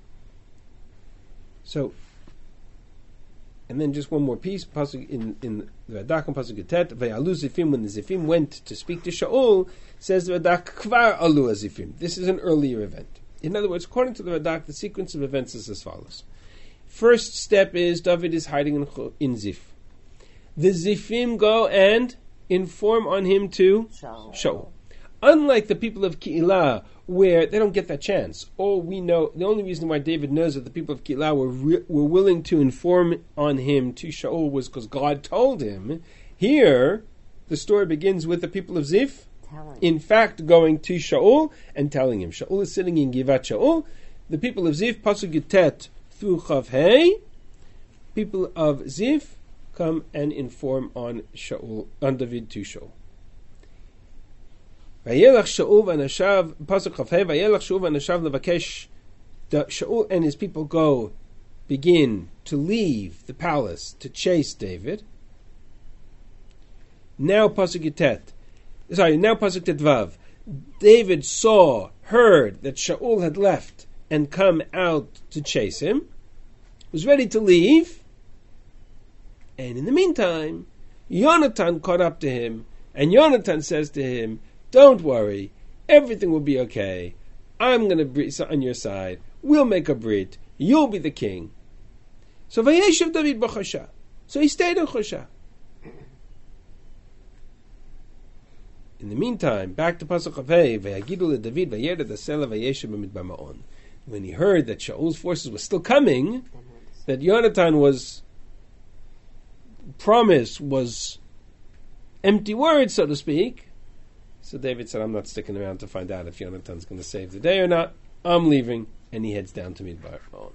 So, and then just one more piece, pasuk in in the Radak and pasuk Yetet, ve'alu Zifim, when the Zifim went to speak to Shaul, says the Radak kvar alu Zifim. This is an earlier event. In other words, according to the Radak, the sequence of events is as follows. First step is David is hiding in, in Ziph. The Zifim go and inform on him to Shaul. Shaul. Unlike the people of Keilah, where they don't get that chance. All we know, the only reason why David knows that the people of Keilah were re- were willing to inform on him to Shaul was because God told him. Here, the story begins with the people of Ziph, Telling. in fact, going to Shaul and telling him. Shaul is sitting in Givat Shaul. The people of Ziph, Pasuk Yutet through Chav Hey, people of Ziph come and inform on Shaul, on David to Shaul. Vayelach Shaul v'anashav, Pasuk Chav Hey, Vayelach Shaul v'anashav levakesh. Shaul and his people go, begin to leave the palace to chase David. Now Pasuk Yutet. Sorry, now Pasuk Tetvav. David saw, heard that Shaul had left and come out to chase him, was ready to leave, and in the meantime, Yonatan caught up to him, and Yonatan says to him, don't worry, everything will be okay. I'm going to be on your side. We'll make a brit. You'll be the king. So Vayeshev David b'Chosha. So he stayed in Chosha. In the meantime, back to Pasuk Chavei, Vayagidu David Vayera Dasela Vayeshev B'Midbar Ma'on. When he heard that Shaul's forces were still coming, that Yonatan was promise was empty words, so to speak. So David said, I'm not sticking around to find out if Yonatan's going to save the day or not. I'm leaving, and he heads down to Midbar Ma'on.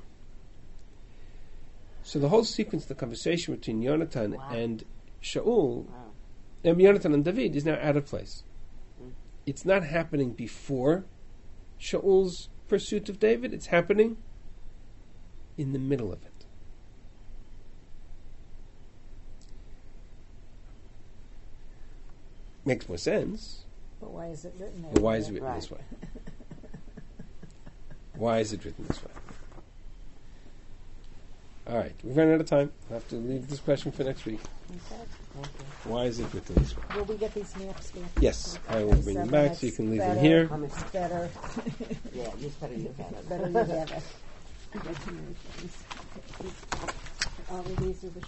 So the whole sequence, the conversation between Yonatan Wow. and Shaul, Wow. and Yonatan and David is now out of place. Mm. It's not happening before Shaul's pursuit of David. It's happening in the middle of it. Makes more sense. But why is it written there? But why is it written Right. this way? Why is it written this way? All right, we've run out of time. I'll have to leave this question for next week. Okay. Thank you. Why is it written this way? Will we get these maps back? Yes, I will Okay, bring so them then back so you it's can leave better, them here. Let me- Better, Yeah, you better you have it. better you have it. All of these are the